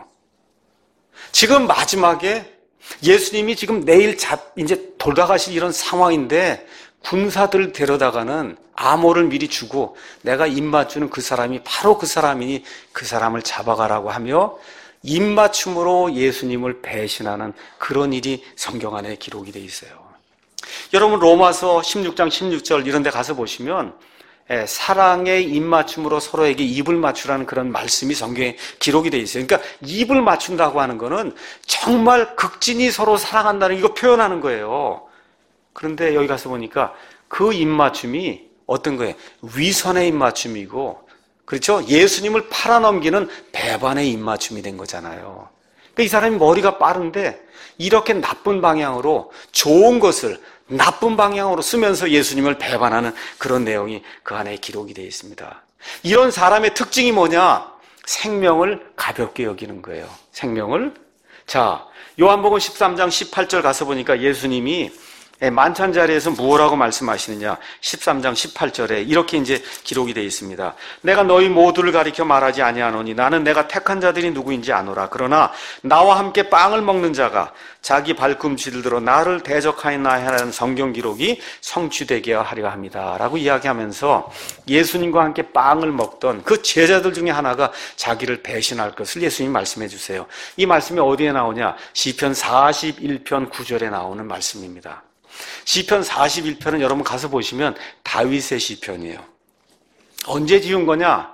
지금 마지막에 예수님이 지금 내일 잡, 이제 돌아가실 이런 상황인데 군사들 데려다가는 암호를 미리 주고 내가 입 맞추는 그 사람이 바로 그 사람이니 그 사람을 잡아가라고 하며 입맞춤으로 예수님을 배신하는 그런 일이 성경 안에 기록이 되어 있어요. 여러분 로마서 십육 장 십육 절 이런 데 가서 보시면 사랑의 입맞춤으로 서로에게 입을 맞추라는 그런 말씀이 성경에 기록이 되어 있어요. 그러니까 입을 맞춘다고 하는 거는 정말 극진히 서로 사랑한다는 이거 표현하는 거예요. 그런데 여기 가서 보니까 그 입맞춤이 어떤 거예요? 위선의 입맞춤이고, 그렇죠? 예수님을 팔아넘기는 배반의 입맞춤이 된 거잖아요. 그러니까 이 사람이 머리가 빠른데 이렇게 나쁜 방향으로 좋은 것을 나쁜 방향으로 쓰면서 예수님을 배반하는 그런 내용이 그 안에 기록이 되어 있습니다. 이런 사람의 특징이 뭐냐? 생명을 가볍게 여기는 거예요. 생명을. 자, 요한복음 십삼 장 십팔 절 가서 보니까 예수님이 만찬 자리에서 무엇라고 말씀하시느냐? 십삼 장 십팔 절에 이렇게 이제 기록이 되어 있습니다. 내가 너희 모두를 가리켜 말하지 아니하노니 나는 내가 택한 자들이 누구인지 아노라. 그러나 나와 함께 빵을 먹는 자가 자기 발꿈치를 들어 나를 대적하였나이다 하는 성경 기록이 성취되게 하려 합니다. 라고 이야기하면서 예수님과 함께 빵을 먹던 그 제자들 중에 하나가 자기를 배신할 것을 예수님이 말씀해 주세요. 이 말씀이 어디에 나오냐? 시편 사십일 편 구 절에 나오는 말씀입니다. 시편 사십일 편은 여러분 가서 보시면 다윗의 시편이에요. 언제 지은 거냐?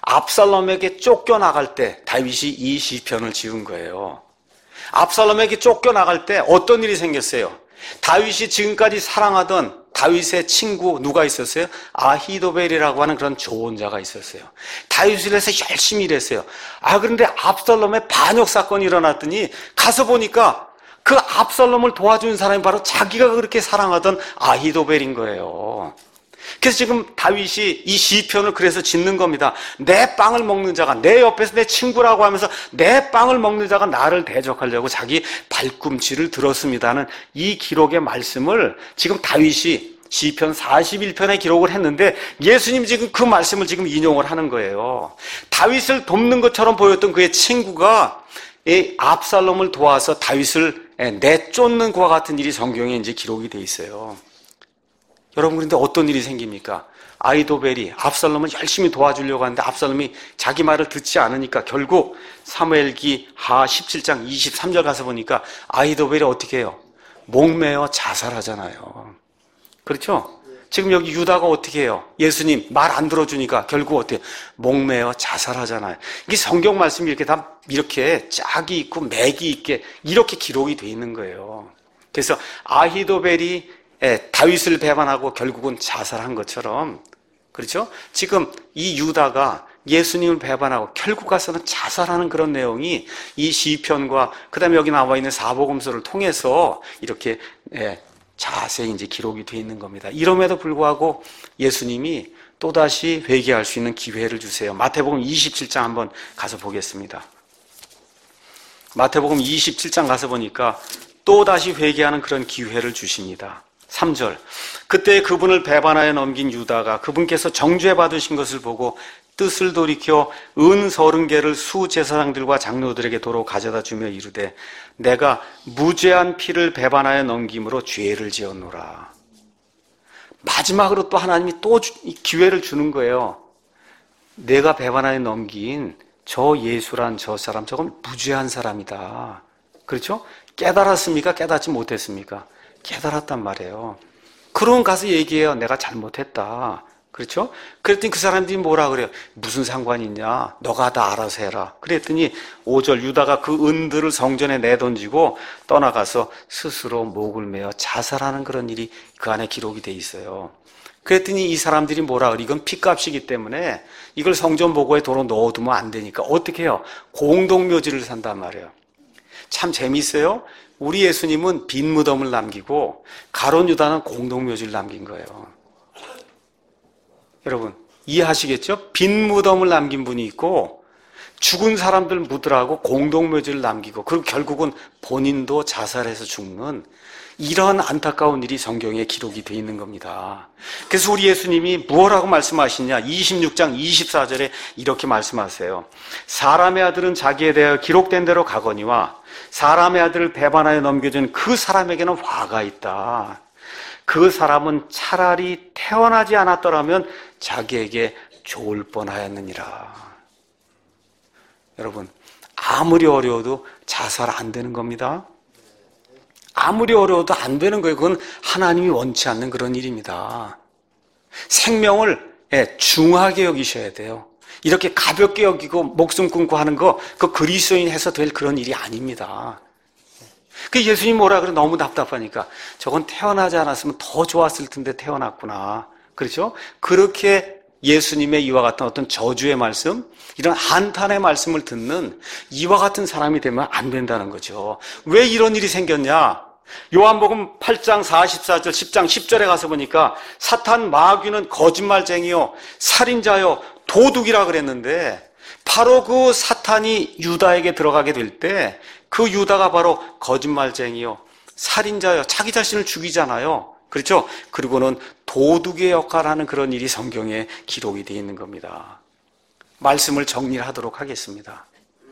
압살롬에게 쫓겨나갈 때 다윗이 이 시편을 지은 거예요. 압살롬에게 쫓겨나갈 때 어떤 일이 생겼어요? 다윗이 지금까지 사랑하던 다윗의 친구 누가 있었어요? 아히도벨이라고 하는 그런 조언자가 있었어요. 다윗을 위해서 열심히 일했어요. 아, 그런데 압살롬의 반역 사건이 일어났더니 가서 보니까 그 압살롬을 도와준 사람이 바로 자기가 그렇게 사랑하던 아히도벨인 거예요. 그래서 지금 다윗이 이 시편을 그래서 짓는 겁니다. 내 빵을 먹는 자가, 내 옆에서 내 친구라고 하면서 내 빵을 먹는 자가 나를 대적하려고 자기 발꿈치를 들었습니다는 이 기록의 말씀을 지금 다윗이 시편 사십일 편에 기록을 했는데 예수님 지금 그 말씀을 지금 인용을 하는 거예요. 다윗을 돕는 것처럼 보였던 그의 친구가 이 압살롬을 도와서 다윗을 내쫓는 것과 같은 일이 성경에 이제 기록이 돼 있어요. 여러분, 그런데 어떤 일이 생깁니까? 아히도벨이 압살롬을 열심히 도와주려고 하는데 압살롬이 자기 말을 듣지 않으니까 결국 사무엘기 하 십칠 장 이십삼 절 가서 보니까 아히도벨이 어떻게 해요? 목매어 자살하잖아요. 그렇죠? 지금 여기 유다가 어떻게 해요? 예수님 말 안 들어주니까 결국 어떻게 해요? 목매어 자살하잖아요. 이게 성경 말씀이 이렇게 다 이렇게 짝이 있고 맥이 있게 이렇게 기록이 돼 있는 거예요. 그래서 아히도벨이 다윗을 배반하고 결국은 자살한 것처럼, 그렇죠? 지금 이 유다가 예수님을 배반하고 결국 가서는 자살하는 그런 내용이 이 시편과 그 다음에 여기 나와 있는 사복음서를 통해서 이렇게 자세히 이제 기록이 되어 있는 겁니다. 이럼에도 불구하고 예수님이 또다시 회개할 수 있는 기회를 주세요. 마태복음 이십칠 장 한번 가서 보겠습니다. 마태복음 이십칠 장 가서 보니까 또다시 회개하는 그런 기회를 주십니다. 삼 절. 그때 그분을 배반하여 넘긴 유다가 그분께서 정죄 받으신 것을 보고 뜻을 돌이켜 은 서른 개를 수제사장들과 장로들에게 도로 가져다 주며 이르되 내가 무죄한 피를 배반하여 넘김으로 죄를 지었노라. 마지막으로 또 하나님이 또 기회를 주는 거예요. 내가 배반하여 넘긴 저 예수란 저 사람, 저건 무죄한 사람이다. 그렇죠? 깨달았습니까? 깨닫지 못했습니까? 깨달았단 말이에요. 그럼 가서 얘기해요. 내가 잘못했다. 그렇죠? 그랬더니 그 사람들이 뭐라 그래요? 무슨 상관이 있냐? 너가 다 알아서 해라. 그랬더니 오 절 유다가 그 은들을 성전에 내던지고 떠나가서 스스로 목을 메어 자살하는 그런 일이 그 안에 기록이 돼 있어요. 그랬더니 이 사람들이 뭐라 그래? 이건 피값이기 때문에 이걸 성전 보고에 도로 넣어두면 안 되니까 어떻게 해요? 공동묘지를 산단 말이에요. 참 재미있어요. 우리 예수님은 빈 무덤을 남기고 가룟 유다는 공동묘지를 남긴 거예요. 여러분 이해하시겠죠? 빈 무덤을 남긴 분이 있고 죽은 사람들 묻으라고 공동묘지를 남기고 그리고 결국은 본인도 자살해서 죽는 이런 안타까운 일이 성경에 기록이 되어 있는 겁니다. 그래서 우리 예수님이 무엇라고 말씀하시냐? 이십육 장 이십사 절에 이렇게 말씀하세요. 사람의 아들은 자기에 대하여 기록된 대로 가거니와 사람의 아들을 배반하여 넘겨준 그 사람에게는 화가 있다. 그 사람은 차라리 태어나지 않았더라면 자기에게 좋을 뻔하였느니라. 여러분 아무리 어려워도 자살 안 되는 겁니다. 아무리 어려워도 안 되는 거예요. 그건 하나님이 원치 않는 그런 일입니다. 생명을 예, 중하게 여기셔야 돼요. 이렇게 가볍게 여기고 목숨 끊고 하는 거, 그 그리스도인 해서 될 그런 일이 아닙니다. 그 예수님 뭐라 그래? 너무 답답하니까 저건 태어나지 않았으면 더 좋았을 텐데 태어났구나. 그렇죠? 그렇게 예수님의 이와 같은 어떤 저주의 말씀, 이런 한탄의 말씀을 듣는 이와 같은 사람이 되면 안 된다는 거죠. 왜 이런 일이 생겼냐? 요한복음 팔 장 사십사 절, 십 장 십 절에 가서 보니까 사탄 마귀는 거짓말쟁이요, 살인자요, 도둑이라 그랬는데 바로 그 사탄이 유다에게 들어가게 될 때 그 유다가 바로 거짓말쟁이요, 살인자요, 자기 자신을 죽이잖아요. 그렇죠? 그리고는 도둑의 역할을 하는 그런 일이 성경에 기록이 되어 있는 겁니다. 말씀을 정리하도록 하겠습니다.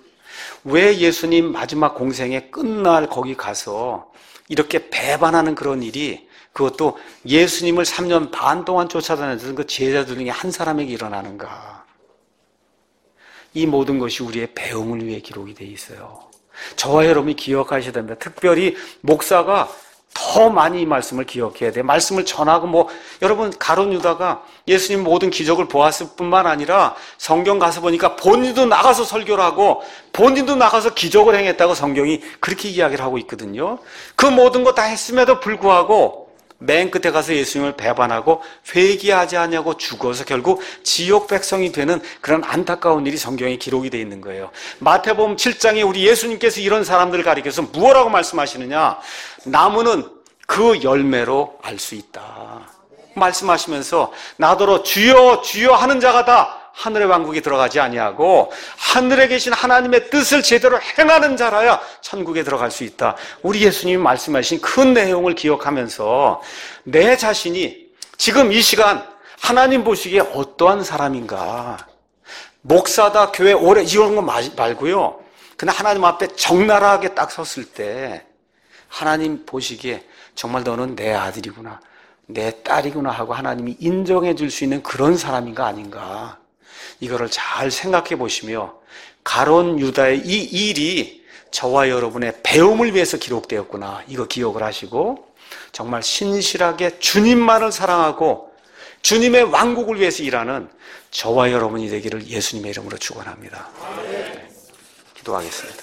왜 예수님 마지막 공생의 끝날 거기 가서 이렇게 배반하는 그런 일이, 그것도 예수님을 삼 년 반 동안 쫓아다녔던 그 제자들 중에 한 사람에게 일어나는가? 이 모든 것이 우리의 배움을 위해 기록이 되어 있어요. 저와 여러분이 기억하셔야 됩니다. 특별히 목사가 더 많이 이 말씀을 기억해야 돼요. 말씀을 전하고 뭐 여러분 가룟 유다가 예수님 모든 기적을 보았을 뿐만 아니라 성경 가서 보니까 본인도 나가서 설교를 하고 본인도 나가서 기적을 행했다고 성경이 그렇게 이야기를 하고 있거든요. 그 모든 거 다 했음에도 불구하고 맨 끝에 가서 예수님을 배반하고 회개하지 않냐고 죽어서 결국 지옥 백성이 되는 그런 안타까운 일이 성경에 기록이 되어 있는 거예요. 마태복음 칠 장에 우리 예수님께서 이런 사람들을 가리켜서 무엇라고 말씀하시느냐? 나무는 그 열매로 알 수 있다 말씀하시면서 나더러 주여 주여 하는 자가 다 하늘의 왕국에 들어가지 아니하고 하늘에 계신 하나님의 뜻을 제대로 행하는 자라야 천국에 들어갈 수 있다. 우리 예수님이 말씀하신 큰 내용을 기억하면서 내 자신이 지금 이 시간 하나님 보시기에 어떠한 사람인가? 목사다, 교회 오래 이런 거 말고요. 그냥 하나님 앞에 적나라하게 딱 섰을 때 하나님 보시기에 정말 너는 내 아들이구나, 내 딸이구나 하고 하나님이 인정해 줄 수 있는 그런 사람인가 아닌가? 이거를 잘 생각해 보시며 가룟 유다의 이 일이 저와 여러분의 배움을 위해서 기록되었구나, 이거 기억을 하시고 정말 신실하게 주님만을 사랑하고 주님의 왕국을 위해서 일하는 저와 여러분이 되기를 예수님의 이름으로 축원합니다. 네. 기도하겠습니다.